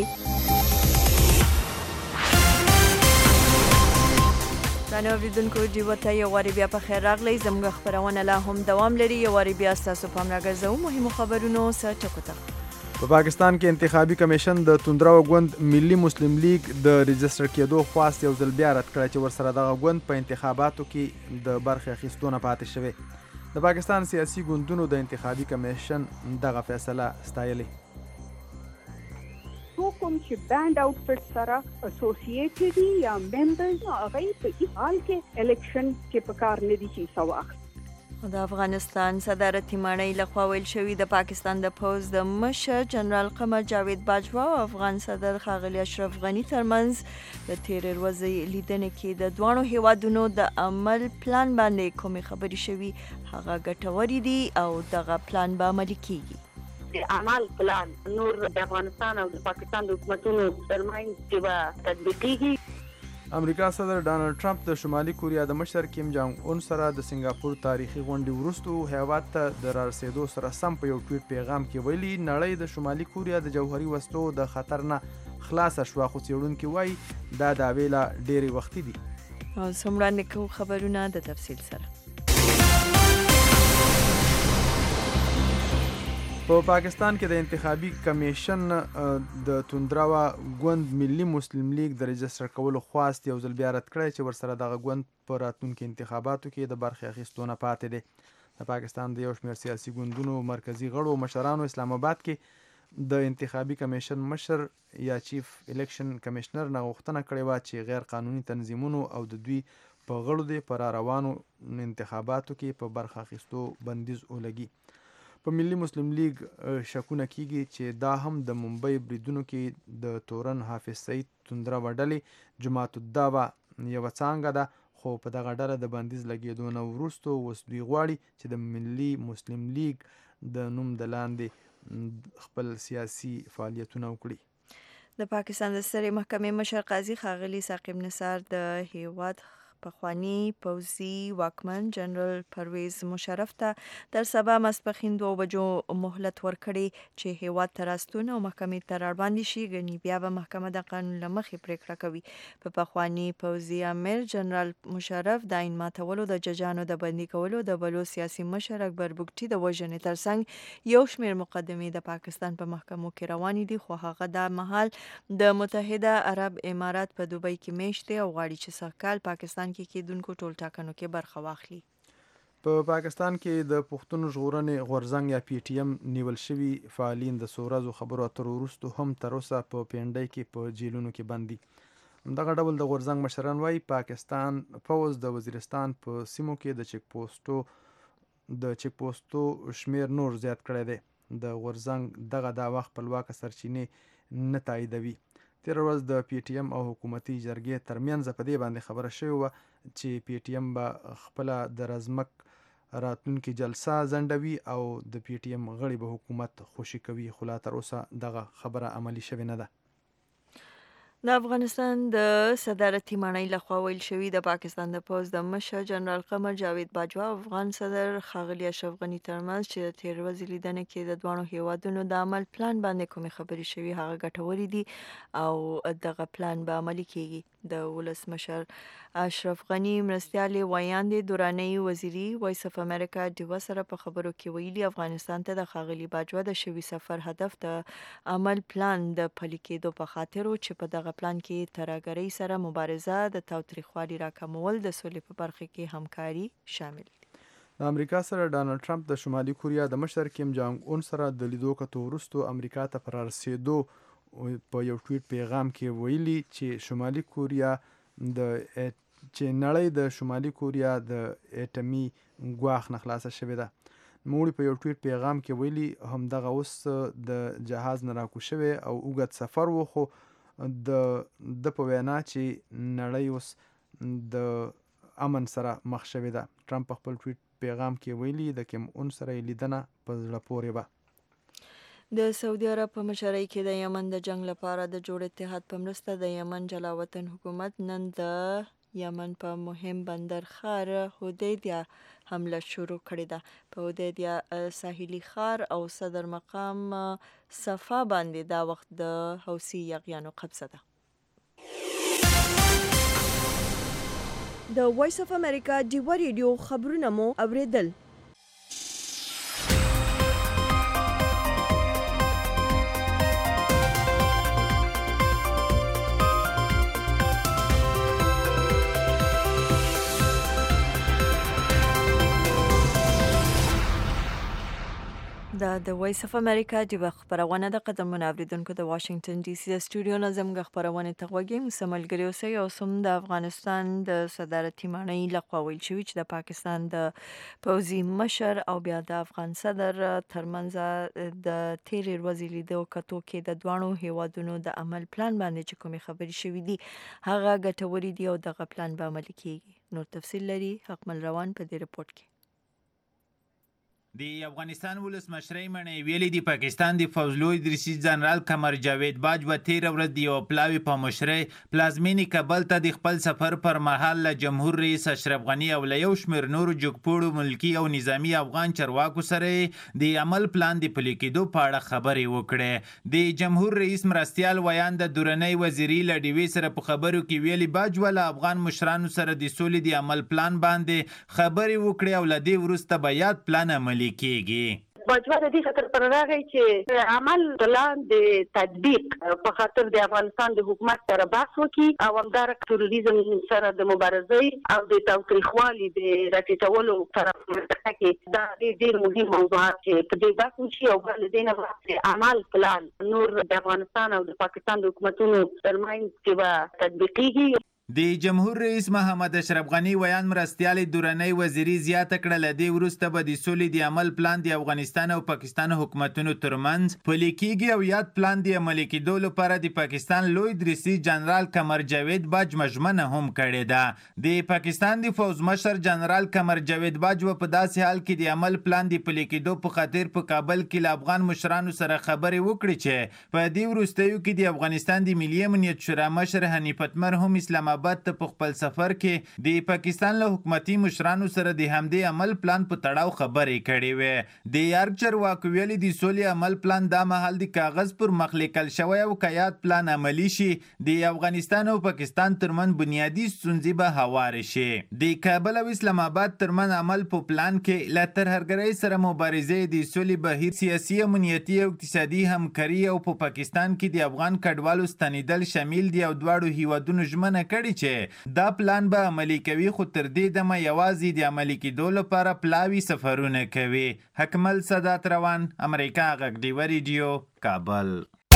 ځان اوریدونکو ډیو ته یو واري بیا په خیر راغلی. زموږ خبرونه لا هم دوام لري. یو واري بیا ستاسو پام راګرځوو مهمو خبرونو سره ټکو ته. په پاکستان کې انتخابي کمیشن د توندرا ګوند ملي مسلم لیگ د رجسټر کېدو خواست یو ځل بیا رد کړی چې ورسره دغه ګوند په انتخاباتو کې د برخې اخیستو نه پاتې شوی. د پاکستان سیاسي ګوندونو د انتخابي کمیشن دغه فیصله ستایلې. کوم چې بند آوټفټ سره اسوسییټډ دي یا ممبرز هغه په هیڅ حال کې الیکشن کې په کار نه دي چې سوا د افغانستان صدارتي ماڼۍ لخوا ویل شوي د پاکستان د پوز د مشر جنرال قمر جاوید باجوا او افغان صدر ښاغلي اشرف غني ترمنځ د تېرې ورځې لیدنې کې د دواړو هیوادونو د عمل پلان باندې کومې خبرې شوي هغه ګټورې دي او دغه پلان به عملي کیږي. د عمل پلان نور د افغانستان او د پاکستان د حکومتونو ترمنځ چې به تطبیقیږي. امریکا صدر ډانلډ ټرمپ د شمالي کوریا د مشر کیم جانګ اون سره د سنگاپور تاریخي غونډې وروسته هیواد ته د رارسېدو سره سم په یو ټویټ پیغام کې ویلي نړۍ د شمالي کوریا د جوهري وسلو د خطر نه خلاصه شوه خو څېړونکي وایي دا دعوې لا ډېرې وختي دي. او څومره کوو خبرونه د تفصیل سره. په پاکستان کې د انتخابي کمیشن د توندرا ګوند ملي مسلم لیگ د رجسټر کولو خواست یو ځل بیا رد کړی چې ورسره دغه ګوند په راتلونکي انتخاباتو کې د برخې اخیستو نه پاتې دی. د پاکستان د یو شمېر سیاسي ګوندونو مرکزي غړو مشرانو اسلام آباد کې د انتخابي کمیشن مشر یا چیف الیکشن کمشنر نه غوښتنه کړې وه چې غیر قانوني تنظیمونو او د دوی په غړو د په را روانو انتخاباتو کې په برخه اخیستو بندیز ولګي. په ملي مسلم لیگ شکونه کیږي چې دا هم د ممبئی بریدونو کې د تورن حافظ سعید توندرا ډلې جماعت الدعوه یوه څانګه ده خو په دغه ډله د بندیز لګېدو نه وروسته اوس دوی غواړي چې د ملي مسلم لیگ د نوم د لاندې خپل سیاسي فعالیتونه وکړي. د پاکستان د سترې محکمې مشر قاضي ښاغلي ساقب نثار د هیواد پخوانی پوځي واکمن جنرال پرویز مشرف ته تر سبا ماسپښین دوه بجو مهلت ورکړی چې هیواد ته راستون او محکمې ته راوړاندې شي. ګنې بیا به محکمه د قانون له مخې پریکړه کوي. په پخوانی پوځي امیر جنرال مشرف د عین ماتولو د ججانو د بندي کولو د بلو سیاسي مشر اکبر بګټي د وژنې ترڅنګ یو شمېر مقدمې د پاکستان په محکمو کې روانې دي خو هغه دا مهال د متحده عرب امارات په دوبۍ کې میشت دی او غواړي چې سږکال پاکستان کې کېدونکو ټول ټاکنو کې برخه واخلي. په پاکستان کې د پښتون ژغورنې غورځنګ یا پی ټی ایم نیول شوي فعالین د څو ورځو خبرو اترو وروسته هم تر اوسه په پینډۍ کې په جیلونو کې بند دي. دغه ډول د غورځنګ مشران وایي پاکستان پوځ د وزیرستان په سیمو کې د چیک پوسټو د چیک پوسټو شمیر نور زیات کړی دی. د غورځنګ دغه دعوه خپلواکه سرچینې نه تاییدوي. تېره ورځ د پی ټی ایم او حکومتي جرګې ترمنځ په دې باندې خبره شوې وه چې پی ټی ایم به خپله د رزمک راتلونکي جلسه ځنډوي او د پی ټی ایم غړي به حکومت خوشي کوي خو لا تر اوسه دغه خبره عملي شوې نه ده. د افغانستان د صدارتي ماڼۍ لخوا ویل شوي د پاکستان د پوځ د مشر جنرال قمر جاوید باجوا او افغان صدر ښاغلي اشرف غني ترمنځ چې د تېرې ورځې لیدنې کې د دواړو هیوادونو د عمل پلان باندې کومې خبرې شوي هغه ګټورې دي او دغه پلان به عملي کیږي. د ولسمشر اشرف غني مرستیالې ویاندې دوراني وزیري وایس اف امریکا ډیو سره په خبرو کې ویلي افغانستان ته د ښاغلي باجوا د شوي سفر هدف د عمل پلان د پلي کېدو په خاطر و چې په دغه پلان کې ترهګرۍ سره مبارزه د تاوتریخوالي راکمول د سولې په برخه کې همکاري شامل دي. د امریکا سره ډانلډ ټرمپ د شمالي کوریا د مشر کیم جانګ اون سره د لیدو کتو وروسته امریکا ته پر رسېدو په یو ټویټ پیغام کې ویلي چې شمالي کوریا د چې نړۍ د شمالي کوریا د اټمي ګواښ نه خلاصه شوې ده. نوموړي په یو ټویټ پیغام کې ویلي همدغه اوس د جهاز نه راکوز شوی او اوږد سفر و خو د د په وینا چې نړۍ اوس د امن سره مخ شوې ده. ټرمپ په خپل ټویټ پیغام کې ویلي د کیم اون سره لیدنه په زړه پورې وه. د سعودي عرب په مشرۍ کې د یمن د جنگ لپاره د جوړ اتحاد په مرسته د یمن جلاوطن حکومت نن د یمن په مهم بندر ښار هودیدیا حمله شروع کړې ده. په هودیدیا ساحلي ښار او صدر مقام صفا باندې دا وخت د حوثي یاغیانو قبضه ده. د وایس اف امریکا ډیوا ریډیو خبرونه مو اوریدل. دا د وایس اف امریکا د خبرونه د قدمونو اوریدونکو د واشنگټن ډي سي د سټوډیو نه زموږ خبرونه ته غوږی مسملګری اوسئ او سم د افغانستان د صدارتي مانۍ لخوا ویل شوی چې د پاکستان د پوځي مشر او بیا د افغان صدر ترمنځ د تیرې ورځې لیدو کتو کې د دوانو هیوادونو د عمل پلان باندې چې کومې خبرې شوې دي هغه ګټوري دي او دغه پلان به عملي کیږي. نور تفصیل لري حکمل روان په دې رپورت کې. د افغانستان ولسمشر منې ویلي دی پاکستان د فوز لوی درسي جنرال قمر جاوید باج و تیر ورځ دی او پلاوی په مشرۍ پلازمینی کابل ته د خپل سفر پر مهال له جمهور رئیس اشرف غنی او له یو شمېر نورو جګپوړو ملکی او نظامی افغان چارواکو سره د عمل پلان د پلي کېدو په اړه خبرې وکړې. د جمهور رئیس مرستیال ویان د دورنۍ وزیري له ډیوې سره په خبرو کې ویلي باج ول افغان مشرانو سره د سولې د عمل پلان باندې خبرې وکړې او له دې وروسته به یاد پلان عملي کیږي. باجوه د دې خاطر پر راغی چې عمل پلان د تطبیق په خاطر د افغانستان د حکومت سره بحث وکړي او همدارنګه تروریزم سره د مبارزې او د تاوتریخوالي د راټیټولو طرف کې دا ډېر مهم موضوعات چې په دې بحث وشي او بل دې نه وروسته عمل پلان نور د افغانستان او د پاکستان د حکومتونو ترمنځ کې به تطبیقیږي. د جمهور رئیس محمد اشرف غنی ویان مرستیال دورنۍ وزیري زیاته کړه لدی وروسته به د سولې د عمل پلان د افغانستان او پاکستان حکومتونو ترمنځ پلي کیږي او یاد پلان د عملي کېدو لپاره د پاکستان لوی درسي جنرال قمر جاوید باج مجمنه هم کړې ده. د پاکستان د فوز مشر جنرال قمر جاوید باج په داسې حال کې د عمل پلان د پلي کېدو په خاطر په کابل کې له افغان مشرانو سره خبرې وکړي چې په دې وروستیو کې د افغانستان د ملي امنیت شورا مشر حنیف اتمر هم اسلام آباد ته په خپل سفر کې د پاکستان له حکومتي مشرانو سره د همدې عمل پلان په تړاو خبرې کړې وې. د یارک چارواکو ویلي د سولې عمل پلان دا مهال د کاغذ پر مخ لیکل شوی او که یاد پلان عملي شي د افغانستان او پاکستان ترمن بنیادي ستونزې به هوار شي. د کابل او اسلام آباد ترمن عمل په پلان کې له ترهګرۍ سره مبارزې د سولې بهیر سیاسي امنیتي او اقتصادي همکاري او په پاکستان کې د افغان کډوالو ستنیدل شامل دي او دواړو هیوادونو ژمنه کړې چې دا پلان به عملي کوي خو تر دې دمه یوازې د عملي کېدو لپاره پلاوي سفرونه کوي. حکمل سادات روان امریکا غږ ډیوا ریډیو کابل.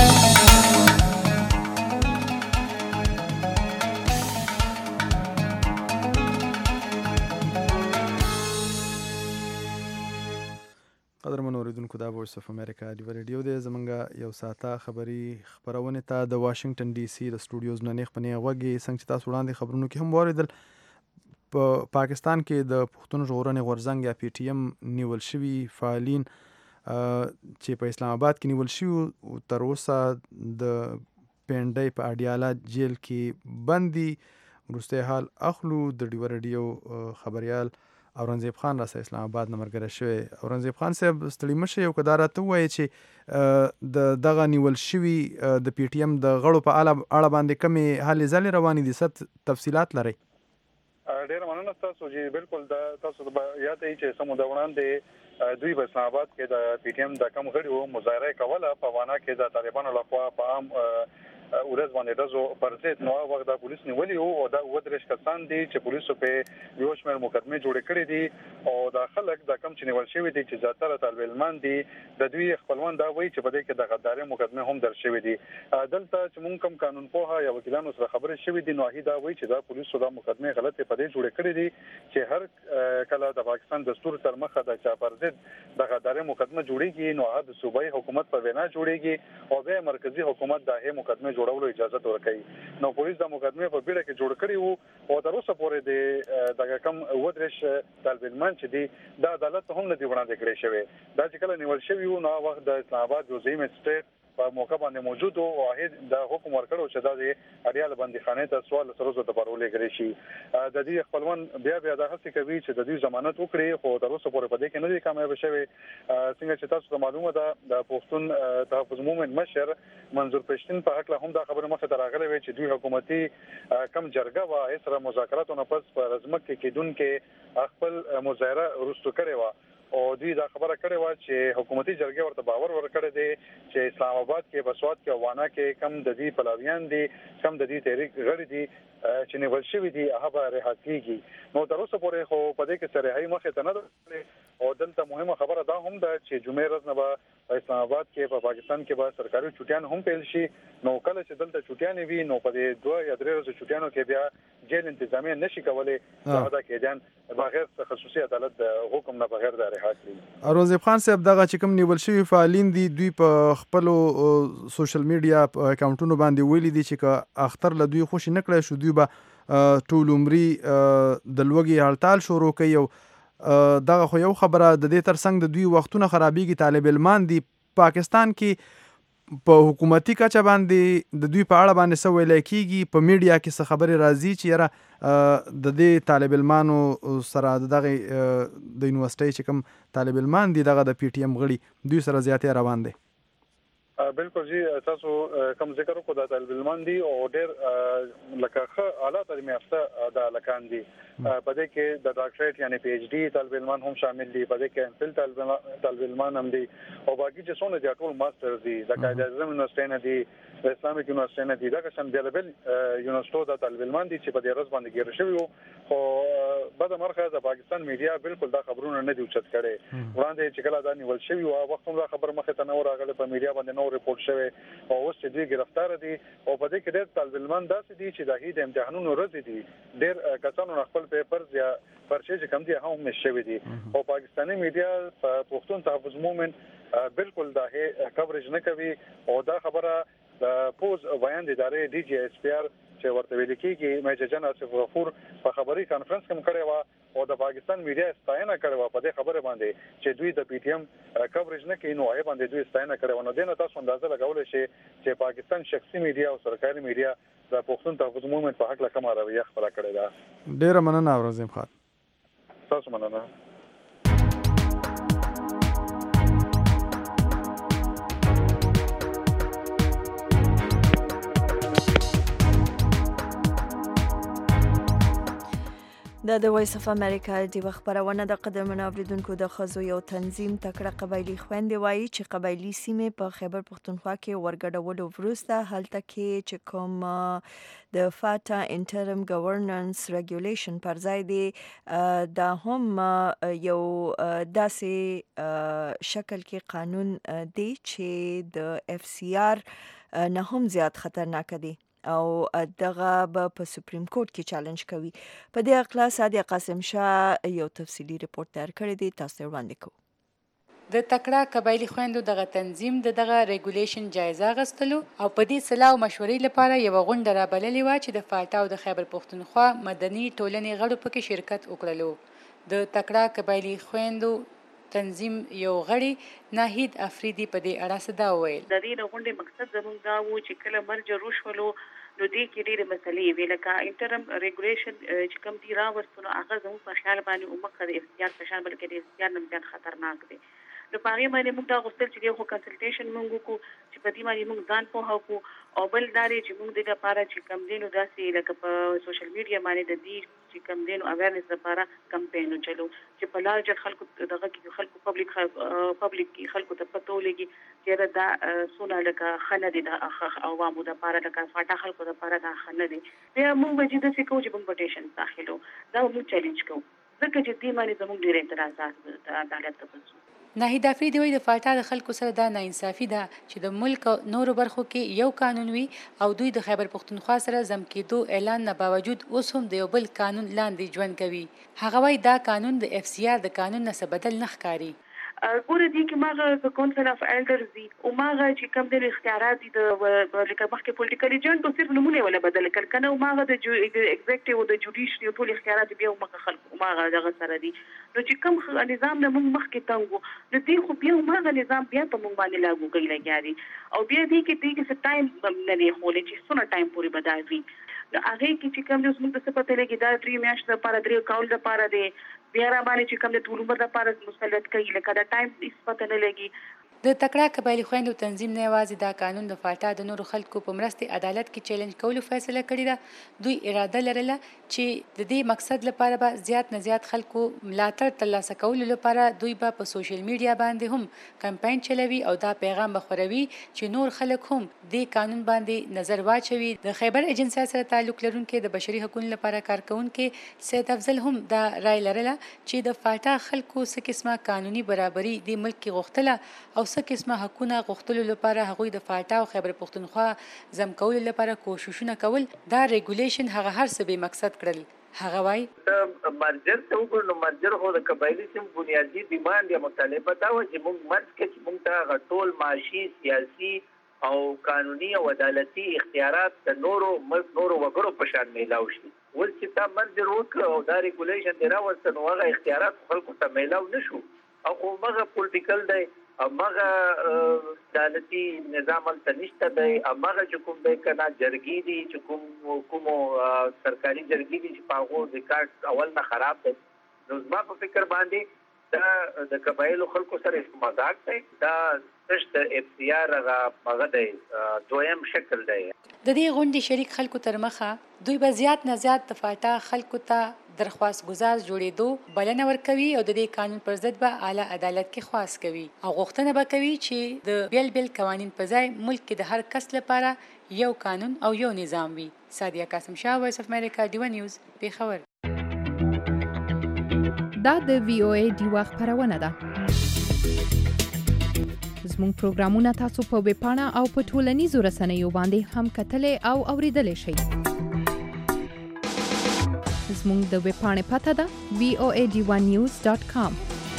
قدرمن اوریدونکو دا وایس اف امریکا ډیوا ریډیو دی. زمونږ یو ساعته خبري خبرونه ته د واشنگټن ډي سي د سټوډیوز نه نیخ پنې غوږی څنګه چې تاسو وړاندې خبرونو کې هم واوریدل په پاکستان کې د پښتون ژغورنې غورځنګ یا پی ټی ایم نیول شوي فعالین چې په اسلام آباد کې نیول شوي تر اوسه د پنډۍ په اډیاله جیل کې بند دي. وروستی حال اخلو د ډیوا ریډیو خبریال اورنګزیب خان راسه اسلام آباد نه مرګره شوی. اورنګزیب خان صاحب ستړي مشه یو کدار ته وایي چې د دغه نیول شوي د پی ټی ایم د غړو په اړه باندې کمې هلې ځلې روانې دي ست تفصیلات لري. ډېر مننه تاسو چې بالکل دا تاسو ته یاد دی چې سمو د وړاندې دوی په اسلام آباد کې د پی ټی ایم د کم غړو مظاهره کوله په وانا کې د طالبانو لخوا په عام ورځ باندې دزو پرځت نو وخت د پولیس نیولې او دا ودرش کسان دي چې پولیسو په یو شمېر مقدمه جوړ کړې دي او د خلک د کم چې نیول شوی دي چې زیاتره طالب علمان دي د دوی خپلوان دا وایي چې په دې کې د غداري مقدمه هم در شوی دي. دلته چې مونږ کوم قانون پوها یا وکیلانو سره خبرې شوې دي نو هی دا وایي چې دا پولیسو د مقدمه غلطه په دې جوړ کړې دي چې هر کله د پاکستان دستور تر مخه د چا پرځت د غداري مقدمه جوړیږي نو د صوبایي حکومت په وینا جوړیږي او به مرکزی حکومت د هي مقدمه جوړولو اجازه ورکړي. نو پولیس د مقدمه په بیړه کې جوړ کړی وو او تر اوسه پورې د دغه کم ودرش طالب علمان چې دی د عدالت هم نه دی وړاندې کړی شوی. دا چې کله نیول شوی وو نو وخت د اسلام آباد وزیر مجسټریټ په موقع باندې موجود او واحد د حکم ورکړو چې د اړیال بندیخانه ته سوال سروزو ته پرولې کړی شي. د دې خپلوان بیا بیا د هڅې کوي چې د دې ضمانت وکړي خو تر اوسه پورې په دې کې نه دي کامیاب شوي. څنګه چې تاسو ته معلومه ده د پښتون تحفظ مومنت مشر منظور پښتون په حق له هم دا خبره مخه تراغلې وي چې دوی حکومتي کم جرګه وا سره مذاکراتو نه پس په رزمک کې کېدون کې خپل مظاهره وروسته کړې و او دوی دا خبره کړې و چې حکومتي جرګه ورته باور ورکړی دی چې اسلام آباد کې بسواد کې وانه کې کم د دې پلاویان دي کم د دې تحریک غړي دي چې نیول شوي دي هغه به رها کیږي. نو تر اوسه پورې خو په دې کې صریحي مخې ته نه ده او دلته مهمه خبره دا هم ده چې جمعې ورځ نه به په اسلام آباد کې په پاکستان کې به سرکاري چټیان هم پیل شي. نو کله چې دلته چټیان وي نو په دې دوه یا درې ورځې چټیانو کې بیا جیل انتظامیه نشي کولای دا کېدان بغیر خصوصي عدالت د حکم نه بغیر د رها کړي. روزیب خان صاحب دغه چې کوم نیول شوی فعالین دي دوی په خپل سوشل میډیا اکاونټونو باندې ویلي دي چې اختر له دوی خوشی نه کړی شو دوی به ټول عمرې د لوږې هړتال شروع کوي. او دغه خو یو خبره د دې ترڅنګ د دوی وختونه خرابېږي. طالب علمان دي پاکستان کې په حکومتي کچه باندې د دوی په اړه باندې څه ویلی کېږي په میډیا کې څه خبرې راځي چې یاره د دې طالب علمانو سره د دغه د یونیورسټۍ چې کوم طالب علمان دي دغه د پی ټي ایم غړي دوی سره زیاتې روان دي؟ بالکل جی تاسو کوم ذکر وکړو د طالب علمان دي او ډېر لکه ښه اعلی تعلیم یافته د هلکان دي. په دې کې د ډاکټریټ یعنی پی ایچ ډي طالب علمان هم شامل دي. په دې کې ایم فل طالب علمان هم دي او باقي چې څونه دي ټول ماستر دي د قائد اعظم یونیورسټۍ نه دي د اسلامیک یونیورسټۍ نه دي دا قسم بیا بل یونیورسټو د طالب علمان دي چې په دې ورځ باندې ګیر شوي وو. خو بعد مرخه د پاکستان میډیا بالکل دا خبرونه نه دي اوچت کړي. وړاندې چې کله دا نیول شوي وو وخت هم دا خبر مخه ته نه راغله په میډیا باندې نو ریپورت شوی او اوس چې دوی گرفتار دي او په دې کې ډېر طالب علمان داسې دي چې د هغې د امتحانونو ورځې دي ډېر کسانو خپل پیپرز یا پرچې چې کوم دي هغه هم شوي دي. او پاکستاني میډیا په پښتون تحفظ مومنت بالکل دا هي کوریج نه کوي او دا خبره د پوز بیان د ادارې ډي جی ایس پی آر چې ورته ویل کېږي میجر جنرال آصف غفور په خبري کانفرنس کې کړی و او د پاکستان میډیا ستاینه کړې و په دې خبره باندې چې دوی د پی ټی ایم کوریج نه کوي. نو هغه باندې دوی ستاینه کړې و. نو دنه تاسو اندازه لګولای شئ چې پاکستان شخصي میډیا او سرکاري میډیا د پښتون تحفظ مومنت په حق له کومه رویه خپل کړې ده. ډیره مننه روزیم خان. تاسو مننه. دا د وایس اف امریکا د خبرونه د قدرمن اوریدونکو د خزو یو تنظیم تکړه قبایلی خويندې وایي چې قبایلی سیمې په خیبر پختونخوا کې ورګډولو وروسته هلته کې چې کوم د فاټا انټرم ګورننس ریګولیشن پر ځای دی دا هم یو داسې شکل کې قانون دی چې د اف سی آر نه هم زیات خطرناک دی او دغه به په سپریم کورټ کې چالنج کوي. په دې اړه صادق قاسم شاه یو تفصیلی رپورت تیار کړی دی تاسو وړاندې کوو. د تکړه قبایلی خويندو دغه تنظیم د دغه ریګولیشن جایزه غستلو او په دې صلاح او مشورې لپاره یو غونډه را بللې و چې د فاټا او د خیبر پختونخوا مدني ټولنې غړو پکې شرکت وکړلو. د تکړه قبایلی خويندو تنظیم یو غړي ناهید افریدي په دې اړه صدا وویل. د دې غونډې مقصد زموږ دا و چې کله مرجع روشولو نو دې کې ډېرې مسلې وي لکه انټرم ریګولیشن چې کوم دی راوستنو هغه زموږ په خیال باندې عمق د اختیار په شان بلکې د اختیار نه زیات خطرناک دی. نو په هغې باندې موږ دا غوښتل چې یو کنسلټیشن موږ وکړو چې په دې باندې موږ ځان پوهه کړو او بل دا دی چې موږ دې لپاره چې کوم دی نو داسې لکه په سوشل میډیا باندې د دې چې کوم دی نو اویرنس لپاره کمپین وچلو چې په لارجر خلکو دغه کې خلکو پبلک پبلک کې خلکو ته پته ولګي چې دا څونه لکه ښه نه دي د عوامو دپاره لکه فاټا خلکو دپاره دا ښه نه دي. بیا موږ به چې داسې کوو چې موږ پټیشن داخلو دا به موږ چیلنج کوو ځکه چې دې باندې زموږ ډېر اعتراضات د عدالت ته ځو. ناهید افریدي وایي د فاټا د خلکو سره دا ناانصافي ده چې د ملک نورو برخو کې یو قانون وي او دوی د خیبر پختونخوا سره ضم کېدو اعلان نه باوجود اوس هم د یو بل قانون لاندې ژوند کوي. هغه وایي دا قانون د اف سی آر د قانون نه څه بدل نه ښکاري. ګوره دي کې ماغه د کونسل اف ایلډرز دي او ماغه چې کوم د اختیارات دي د لکه مخکې پولیټیکل ایجنټ او صرف نمونه ولا بدل کړ کنه او ماغه د ایگزیکټیو او د جوډیشري ټول اختیارات بیا مخه خلکو ماغه دغه سره دي نو چې کوم نظام نه موږ مخکې تنګو نو دې خو بیا ماغه نظام بیا په موږ باندې لاګو کوي لګیاري او بیا دې کې دې کې ټایم نه دی خو چې څونه ټایم پورې بدایي نو هغه کې چې کوم د موږ څه پته لګي دا درې میاشتې لپاره درې کال لپاره دی بیا را باندې چې کوم د ټول عمر لپاره مسلط کوي لکه دا ټایم هیڅ پته نه لګي د تکړه قبایلی خويندو تنظیم نه یوازې دا قانون د فاټا د نورو خلکو په مرستې عدالت کې چیلنج کولو فیصله کړې ده دوی اراده لرله چې د دې مقصد لپاره به زیات نه زیات خلکو ملاتړ ترلاسه کولو لپاره دوی به په سوشل میډیا باندې هم کمپاین چلوي او دا پیغام به خوروي چې نور خلک هم دې قانون باندې نظر واچوي د خیبر ایجنسی سره تعلق لرونکي د بشري حقوقو لپاره کارکونکي سید افضل هم دا رائے لرله چې د فاټا خلکو څه قسمه قانوني برابري د ملک کې غوښتله او څه قسمه حقونه غوښتلو لپاره هغوی د فاټا او خیبر پښتونخوا زم کولو لپاره کوششونه کول دا ریګولیشن هغه هر څه به مقصد کړل هغه وای مرجر ته وګورئ نو مرجر خو د قبایلی سیم بنیادی ډیماند یا مطالبه دا و چې موږ مرج کې چې موږ ته غټول معاشي سیاسي او قانوني او عدالتي اختیارات د نورو ملک نورو وګړو په شان میلاو شي ول چې تا مرجر وکړ او دا ریګولیشن دی راوستنه نو هغه اختیارات خلکو ته میلاو نشو او هغه پولیټیکل دی امغه عدالتي نظام ته نشته دی امغه چې کوم دی کنه جرګې دي چې کوم کوم سرکاري جرګې دي چې په هغه ریکارډ اول نه خراب دي نو زما په فکر باندې دا د قبایلو خلکو سره مذاق دی دا تشت اف سی آر هغه دی دویم شکل دی د دې غونډې شریک خلکو تر مخه دوی به زیات نه زیات د فاټا خلکو ته درخواست گزار جوړېدو بلنه ورکوي او د دې قانون پر ضد به اعلی عدالت کې خواست کوي او غوښتنه به کوي چې د بیل بیل قوانین په ځای ملک کې د هر کس لپاره یو قانون او یو نظام وي سادیه قاسم شاه وایس اف امریکا ډیو نیوز پیښور دا د وی او ای ډیوا خبرونه ده زموږ پروګرامونه تاسو په ویب پاڼه او په ټولنیزو رسنیو باندې هم کتلای او اوریدلای شئ زموږ د ویب پاڼې پته ده وی او ای ډی ون نیوز ډاټ کام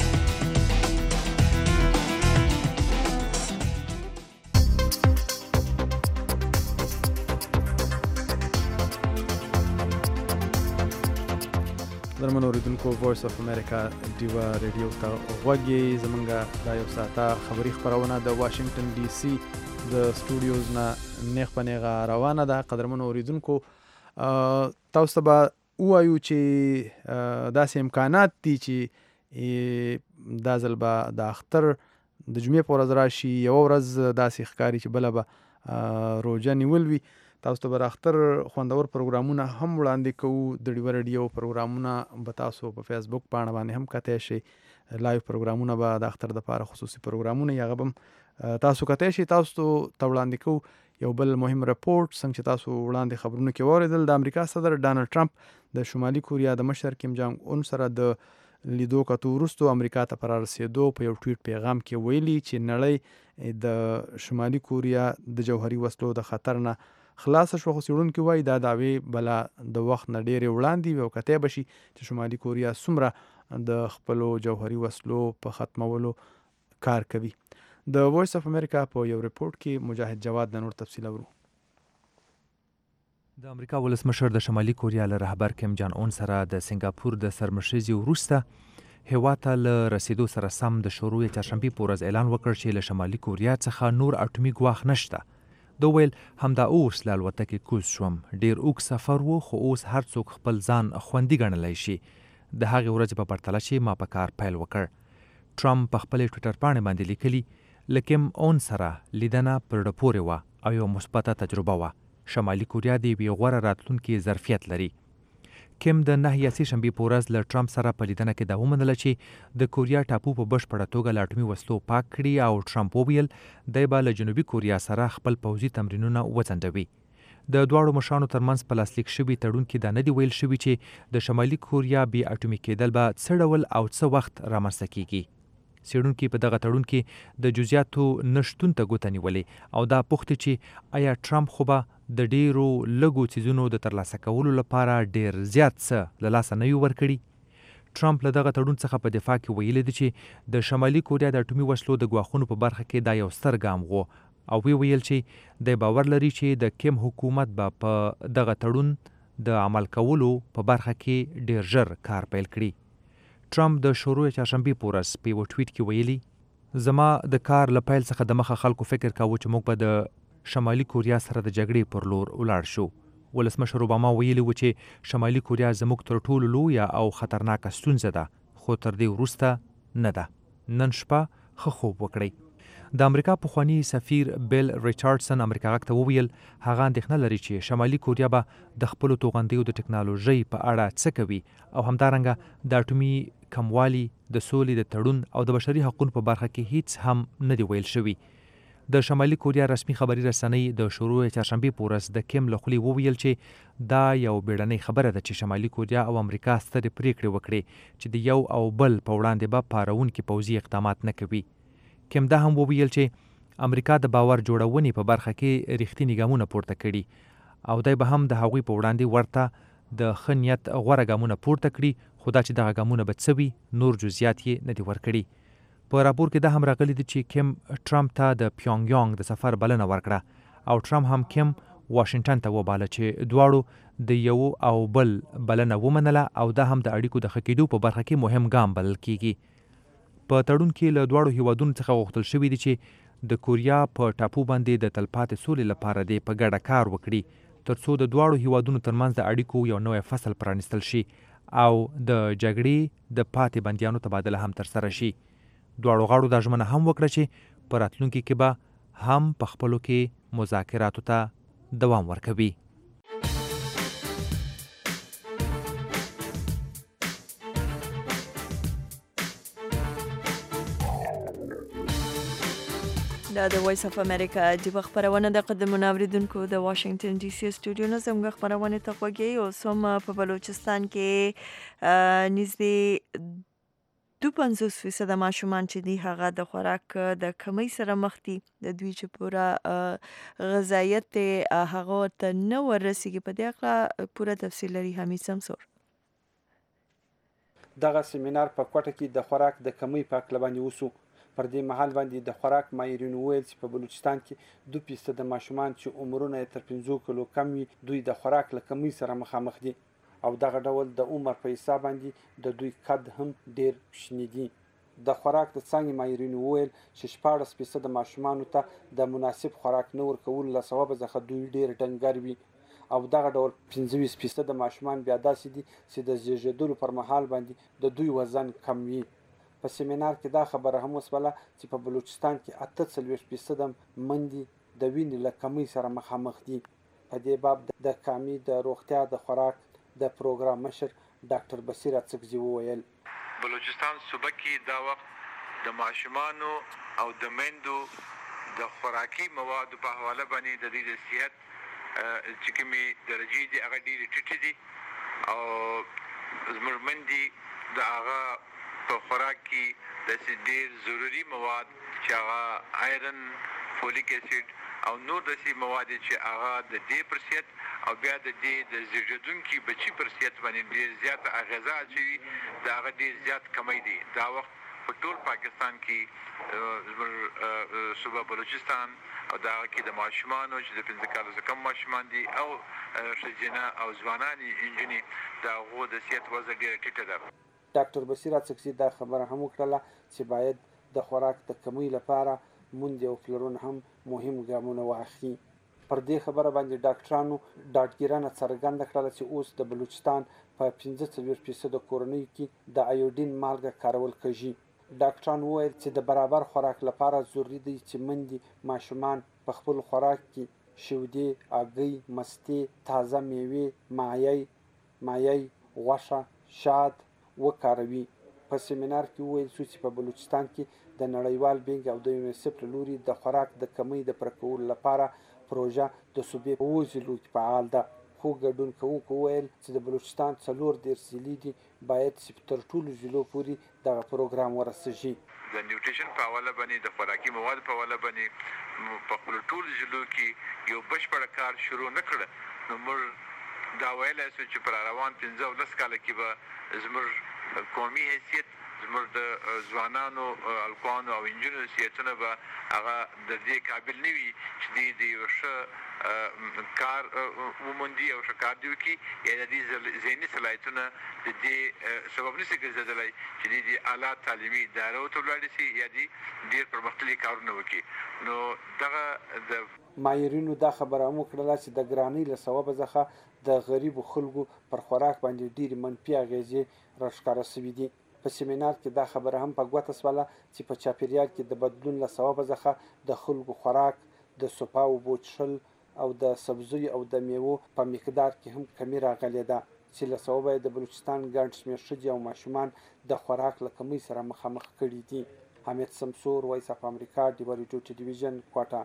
درمن اوریدونکو وایس اف امریکا ډیوا ریډیو ته غوږی زمونږ دا یو ساعته خبری خبرونه د واشنگټن ډي سي د سټوډیوز نه نیغ په نیغه روانه ده قدرمن اوریدونکو تاسو به وایو چې داسې امکانات دي چې دا ځل به د اختر د جمعې په ورځ راشي یو ورځ داسې ښکاري چې بله به روژه نیول وي تاسو ته به د اختر خوندور پروګرامونه هم وړاندې کوو د ډیوه ریډیو پروګرامونه به تاسو په فیسبوک پاڼه باندې هم کتلی شئ لایو پروګرامونه به د اختر دپاره خصوصي پروګرامونه یا هغه به تاسو کتلی شئ تاسو ته وړاندې کوو یو بل مهم رپورټ څنګه چې تاسو وړاندې خبرونه کې واورېدل د امریکا صدر ډانلډ ټرمپ د شمالي کوریا د مشر کیم جانګ اون سره د لیدو کتو وروسته امریکا ته پر رسیدو په یو ټویټ پیغام کې ویلي چې نړۍ د شمالي کوریا د جوهري وسلو د خطر نه خلاص شو خو څېړونکي وایي دا دعوې بله د وخت نه ډېرې وړاندې وي او کتی به شي چې شمالي کوریا څومره د خپلو جوهري وسلو په ختمولو کار کوي د وایس اف امریکا په یو رپورټ کې مجاهد جواد د نور تفصیل اورو د امریکا ولسمشر د شمالي کوریا له رهبر کیم جان اون سره د سنگاپور د سرمشرزي وروسته هیواد ته له رسیدو سره سم د شروع چهارشنبې په ورځ اعلان وکړ چې له شمالي کوریا څخه نور اټومي ګواښ نشته د ویل همدا اوس له الوتکې کوز شوم ډیر اوږد سفر و خو اوس هر څوک خپل ځان خوندي ګڼلی شي د هغې ورځې په پرتله چې ما په کار پیل وکړ ټرمپ په خپلې ټویټر پاڼې باندې لیکلي له کیم اون سره لیدنه پر زړه پورې وه او یو مثبته تجربه وه شمالي کوریا د یوې غوره راتلونکي ظرفیت لري کیم د نهه یا سې شنبې په ورځ له ټرمپ سره په لیدنه کې دا ومنله چې د کوریا ټاپو په بشپړه توګه له اټومي وسلو پاک کړي او ټرمپ وویل دی به له جنوبي کوریا سره خپل پوځي تمرینونه وځنډوي د دواړو مشرانو ترمنځ په لاسلیک شوي تړون کې دا نه دي ویل شوي چې د شمالي کوریا بې اټومي کېدل به څه ډول او څه وخت رامنځته کیږي څېړونکي په دغه تړون کې د جزئیاتو نشتون ته ګوته نیولې او دا پوښتې چې آیا ټرمپ خو به د ډیرو لږو څیزونو د ترلاسه کولو لپاره ډیر زیات څه له لاسه نه وي ورکړي ټرمپ له دغه تړون څخه په دفاع کې ویلي دی چې د شمالي کوریا د اټومي وسلو د ګواښونو په برخه کې دا یو ستر ګام و او وی ویل چې د باور لري چې د کیم حکومت به په دغه تړون د عمل کولو په برخه کې ډیر ژر کار پیل کړي. ټرمپ د شروع چهارشنبې په ورځ په یو ټویټ کې ویلي زما د کار له پیل څخه د مخه خلکو فکر کاوه چې موږ به د شمالي کوریا سره د جګړې پر لور ولاړ شو. ولسمشر اوباما ویلي و چې شمالي کوریا زموږ تر ټولو لویه او خطرناکه ستونزه ده خو تر دې وروسته نه ده. نن شپه ښه خوب وکړئ. د امریکا پخوانی سفیر بیل ریچارډسن امریکا غږ ته وویل هغه اندېښنه لري چې شمالي کوریا به د خپلو توغندیو د ټکنالوژۍ په اړه څه کوي او همدارنګه د اټومي کموالي د سولې د تړون او د بشري حقوقو په برخه کې هیڅ هم نه دی ویل شوي. د شمالي کوریا رسمي خبري رسنۍ د شروع چهارشنبې په ورځ د کیم له خولې وویل چې دا یو بیړنۍ خبره ده چې شمالي کوریا او امریکا سترې پریکړې وکړي چې د یو او بل په وړاندې به پارونکي پوځي اقدامات نه کوي. کیم دا هم وویل چې امریکا د باور جوړونې په برخه کې رښتیني ګامونه پورته کړي او دای به هم د هغوی په وړاندې ورته د ښه نیت غوره ګامونه پورته کړي خو دا چې دغه ګامونه به څه وي نور جزئیات یې نه دي ورکړي. په راپور کې دا هم راغلی دی چې کیم ټرمپ ته د پیونګ یانګ د سفر بلنه ورکړه او ټرمپ هم کیم واشنگټن ته وباله چې دواړو د یو او بل بلنه ومنله او دا هم د اړیکو د ښه کېدو په برخه کې مهم ګام بلل کیږي. په تړون کې له دواړو هیوادونو څخه غوښتل شوي دي چې د کوریا په ټاپو باندې د تلپاتې سولې لپاره دی په ګډه کار وکړي ترڅو د دواړو هیوادونو ترمنځ د اړیکو یو نوی فصل پرانیستل شي او د جګړې د پاتې بندیانو تبادله هم ترسره شي. دواړو غاړو دا ژمنه هم وکړه چې په راتلونکي کې به هم په خپلو کې مذاکراتو ته دوام ورکوي. دا د وایس اف امریکا د خبرونه د قدمونو اوریدونکو د واشنگټن ډي سي سټوډیو نه زموږ خبرونه ته خوږی او سم په بلوچستان کې نږدې دو پنځوس فیصده ماشومان چې دي هغه د خوراک د کمی سره مخ دي د دوی چې پوره غذایت هغه ته نه ورسیږي. په دې اړه پوره تفصیل لري حمید سمسور. دغه سیمینار په کوټه کې د خوراک د کمی په اړه باندې وسو. پر دې مهال باندې د خوراک ماهرینو ویل چې په بلوچستان کې دو فیصده ماشومان چې عمرونه تر پنځو کلو کم وي دوی د خوراک له کمی سره مخامخ دي او دغه ډول د عمر په حساب باندې د دوی قد هم ډیر کوچنی دي. د خوراک د څانګې ماهرینو ویل چې شپاړس فیصده ماشومانو ته د مناسب خوراک نه ورکولو له سببه څخه دوی ډیر ډنګر وي او دغه ډول پنځه ویشت فیصده ماشومان بیا داسې دي چې د زیږیدلو پر مهال باندې د دوی وزن کم وي. په سیمینار کې دا خبره هم وسوله چې په بلوچستان کې اته څلوېښت فیصده مندې د وینې له کمی سره مخامخ دي. په دې باب د کامي د روغتیا د خوراک د پروګرام مشر ډاکټر بصیر اڅکزي وویل بلوچستان صوبه کې دا وخت د ماشومانو او د میندو د خوراکي موادو په حواله باندې د دې د صحت چې کومې درجې دي هغه ډېرې ټیټې دي او زموږ میندې د هغه په خوراک کې داسې ډېر ضروري مواد چې هغه آیرن فولیک اسید او نور داسې مواد چې هغه د دې پر صحت او بیا د دې د زیږیدونکي بچي پر صحت باندې ډېر زیاته اغېزه اچوي د هغه ډېر زیات کمی دی. دا وخت په ټول پاکستان کې زموږ صوبه بلوچستان او دا کې د ماشومانو چې د پنځه کالو څخه کم ماشومان دي او ښځینه او ځوانانې نجونې د هغو د صحت وضع ډېره ټیټه ده. ډاکټر بصیر اڅکزي دا خبره هم وکړله چې باید د خوراک د کمی لپاره موندې او پلرونه هم مهم ګامونه واخلي. پر دې خبره باندې ډاکټرانو ډاډګیرانه څرګنده کړله چې اوس د بلوچستان په پنځه څلوېښت فیصده کورنیو کې د ایوډین مالګه کارول کېږي. ډاکټران وویل چې د برابر خوراک لپاره ضروري دی چې میندې ماشومان په خپل خوراک کې شودې، هګۍ، مستې، تازه میوې، مایع مایع غوښه، شات وکاروي. په سیمینار کې وویل شو چې په بلوچستان کې د نړیوال بینک او د یونیسف له لوري د خوراک د کمی د پوره کولو لپاره پروژه د صوبې په اووه ضلعو کې فعال ده. خو ګډون کوونکو وویل چې د بلوچستان څلور دېرش ضلعې دي باید چې تر ټولو ضلعو پورې دغه پروګرام ورسیږي. د نیوټریشن په حواله باندې د خوراکي مواد په حواله باندې په خپلو ټولو ضلعو کې یو بشپړ کار شروع نه کړه نو موږ دا ویلی سو چې پر روان پنځه ولس کاله کې به زموږ قومي حیثیت زموږ د ځوانانو هلکانو او نجونو حیثیتونه به هغه د دې قابل نه وي چې دوی د یو ښه کار وموندي او ښه کار دې وکړي یا د دې ذهني صلاحیتونه د دې سبب نشي ګرځېدلی چې دوی د اعلی تعلیمي ادارو ته ولاړ شي یا دوی ډېر پرمختللي کارونه وکړي. نو دغه د ماهرینو دا خبره هم وکړله چې د ګرانۍ له سببه څخه د غریبو خلکو پر خوراک باندې ډېرې منفي اغېزې راښکاره شوي دي. په سیمینار کې دا خبره هم په ګوته شوله چې په چاپیریال کې د بدلون له سببه څخه د خلکو خوراک د سوپا اوبو څښل او د سبزیو او د میوو په مقدار کې هم کمی راغلې ده چې له سببه یې د بلوچستان ګڼ شمېر ښځې او ماشومان د خوراک له کمۍ سره مخامخ کړي دي. حمید سمسور، وایس اف امریکا، ډیوا ریډیو ټلویزیون، کوټه.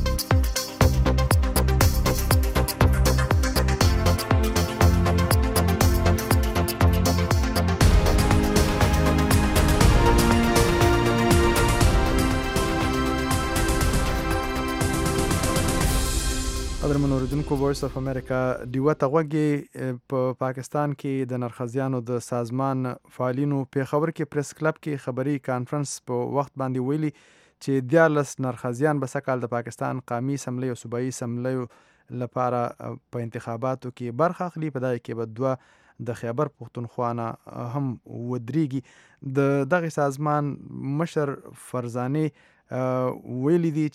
قدرمن اوریدونکو، وایس اف امریکا ډیوا ته غوږی. په پاکستان کې د نرخزیانو د سازمان فعالینو پیښور کې پریس کلب کې خبري کانفرنس په وخت باندې ویلي چې دیارلس نرخزیان به سکهال د پاکستان قومي اسمبلی او صوبایي اسمبلیو لپاره په انتخاباتو کې برخه اخلي. په دغه کې به دوه د خیبر پښتونخوا نه هم ودرېږي. د دغه سازمان مشر فرزانه ویلي دي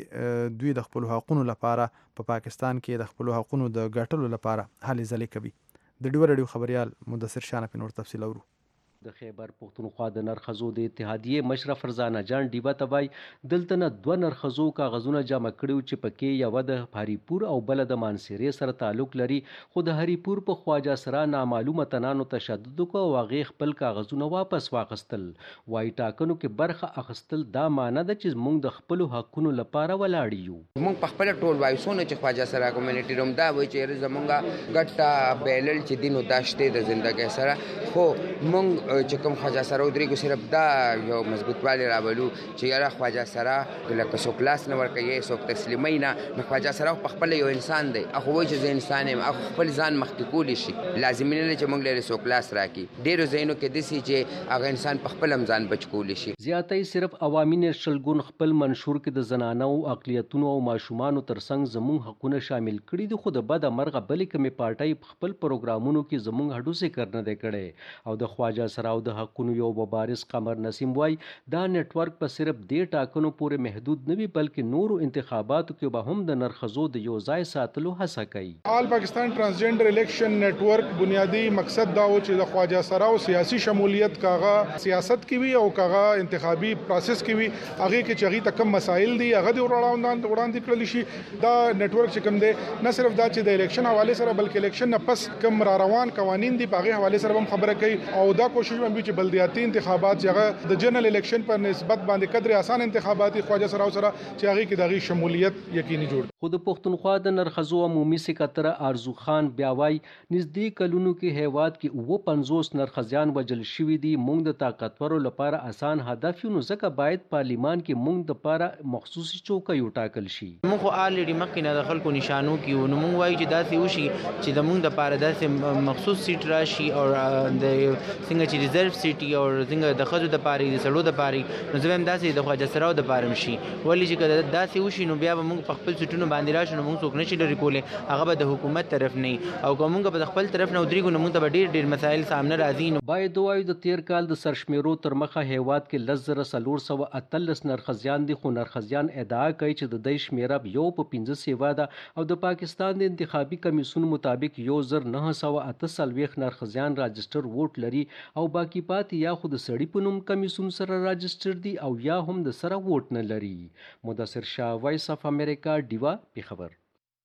چې دوی د خپلو حقونو لپاره په پاکستان کې د خپلو حقونو د ګټلو لپاره هلې ځلې کوي. د ډیوا ریډیو خبریال مدثر شاه په نور تفصیل اورو. د خیبر پښتونخوا د نرخزو د اتحادیې مشره فرزانه جان ډیوا ته وایي دلته نه دوه نرخزو کاغذونه جمع کړي چې پکې یوه د هریپور او بله د مانسیرې سره تعلق لري، خو د هریپور په خواجه سره نامعلومه تنانو تشدد وکړ او هغې خپل کاغذونه واپس واخیستل. وایي ټاکنو کې برخه اخیستل دا معنی ده چې موږ د خپلو حقونو لپاره ولاړ یو. موږ په خپله ټول وایو څونه چې خواجه سره کمیونټي روم دا وایي چې زموږ ګټه بیلل چې دي نو دا شته د زندګۍ سره، خو موږ چې کوم خواجه سره ودرېږو صرف دا یو مضبوطوالی راولو چې یاره خواجه سره لکه څوک لاس نه ورکوي څوک تسلیموي نه، نو خواجه سره په خپله یو انسان دی، هغه وایي چې زه انسان یم، هغه خپل ځان مخکې کولی شي، لازمي نه دی چې موږ لرې څوک لاس راکړي. ډېرو ځایونو کې داسې چې هغه انسان په خپل هم ځان بچ کولی شي. زیاتی صرف عوامي نیشنل ګوند خپل منشور کې د زنانو اقلیتونو او ماشومانو ترڅنګ زموږ حقونه شامل کړي دي، خو د بده مرغه بلې کومې پارټۍ په خپل پروګرامونو کې زموږ هډو ذکر نه دی کړی. او د خواجه سره او د حقونو یو مبارز قمر نسیم وای دا نتورک په صرف دې ټاکنو پورې محدود نه وي بلکې نورو انتخاباتو کې به هم د نرخزو د یو ځای ساتلو هڅه کوي. آل پاکستان ترانسجنډر الیکشن نتورک بنیادی مقصد دا و چې د خواجه سره او سیاسي شمولیت کاغه سیاست کې وي او کاغه انتخابي پروسس کې وي، هغه کې چې هغه تکم مسایل دي هغه د وړاندې وړاندې کړل شي. دا نتورک چې کوم دی نه صرف دا چې د الیکشن حواله سره بلکې الیکشن نه پس کوم را روان قوانین دي په هغه حواله سره هم خبره کوي او دا کوشش هم چې بلدیاتي انتخابات چې هغه د جنرال الیکشن پر نسبت باندې قدر آسان انتخاباتي خواجه سره سره چې هغه کې دغه شمولیت یقیني جوړ. خو د پښتونخوا د نرخزو عمومي سکرټر ارزو خان بیا وایي نږدې کلونو کې هیواد کې اوه پنځوس نرخزیان وجل شوي دي. موږ د طاقتورو لپاره آسان هدف یو، نو ځکه باید پارلیمان کې موږ د لپاره مخصوصي چوکۍ وټاکل شي. موږ خو الریډي مخکې نه د خلکو نشانو کې نو موږ وایو چې داسې وشي چې د موږ دپاره داسې مخصوص سیټ راشي او د څنګه چې ریزرو سیټ او څنګه د ښځو دپاره د سړو دپاره نو زه وایم داسې د خواجه سراو دپاره هم شي. ولې چې که داسې وشي نو بیا به موږ په خپل سیټونو باندې راشو نو موږ څوک نشي لرې کولی، هغه به د حکومت طرف نه او که موږ به د خپل طرف نه ودرېږو نو موږ ته به ډېر ډېر مسایل سامنے راځي. باید ووایو د تیر کال د سرشمیرو تر مخه هیواد کې لس زره څلور سوه اتلس نرخزیان دي، خو نرخزیان ادعا کوي چې د دوی شمیره یو په پنځه سوه ده او د پاکستان د انتخابي کمیسیون مطابق یو زر نهه سوه اته څلوېښت نرخزیان راجسټر ووټ لري او باقي پاتې یا خو د سړي په نوم کمیسیون سره راجسټر دي او یا هم د سره ووټ نه لري. مدثر شاه، وایس اف امریکا، ډیوا، پیښور.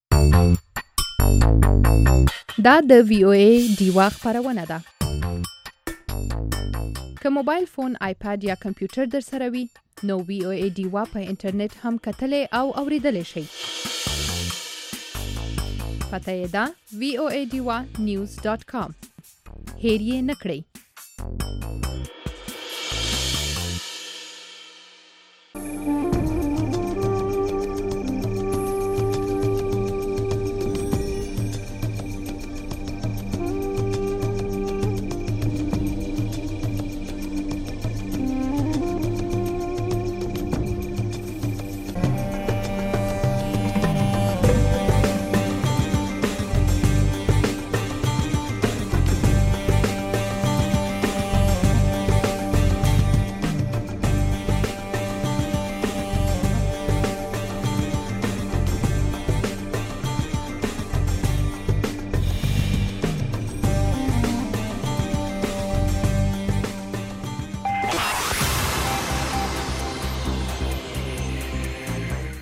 دا د وی او ای ډیوا خبرونه ده. که موبایل فون، آیپاد یا کمپیوټر در سره وي نو وی او ای ډیوا په انټرنیټ هم کتلی او اوریدلی شئ. پته یې ده وی او ای ډیوا نیوز ډاټ کام. هیر یې نه کړئ.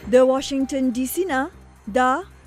د واشنگټن ډي سي نه دا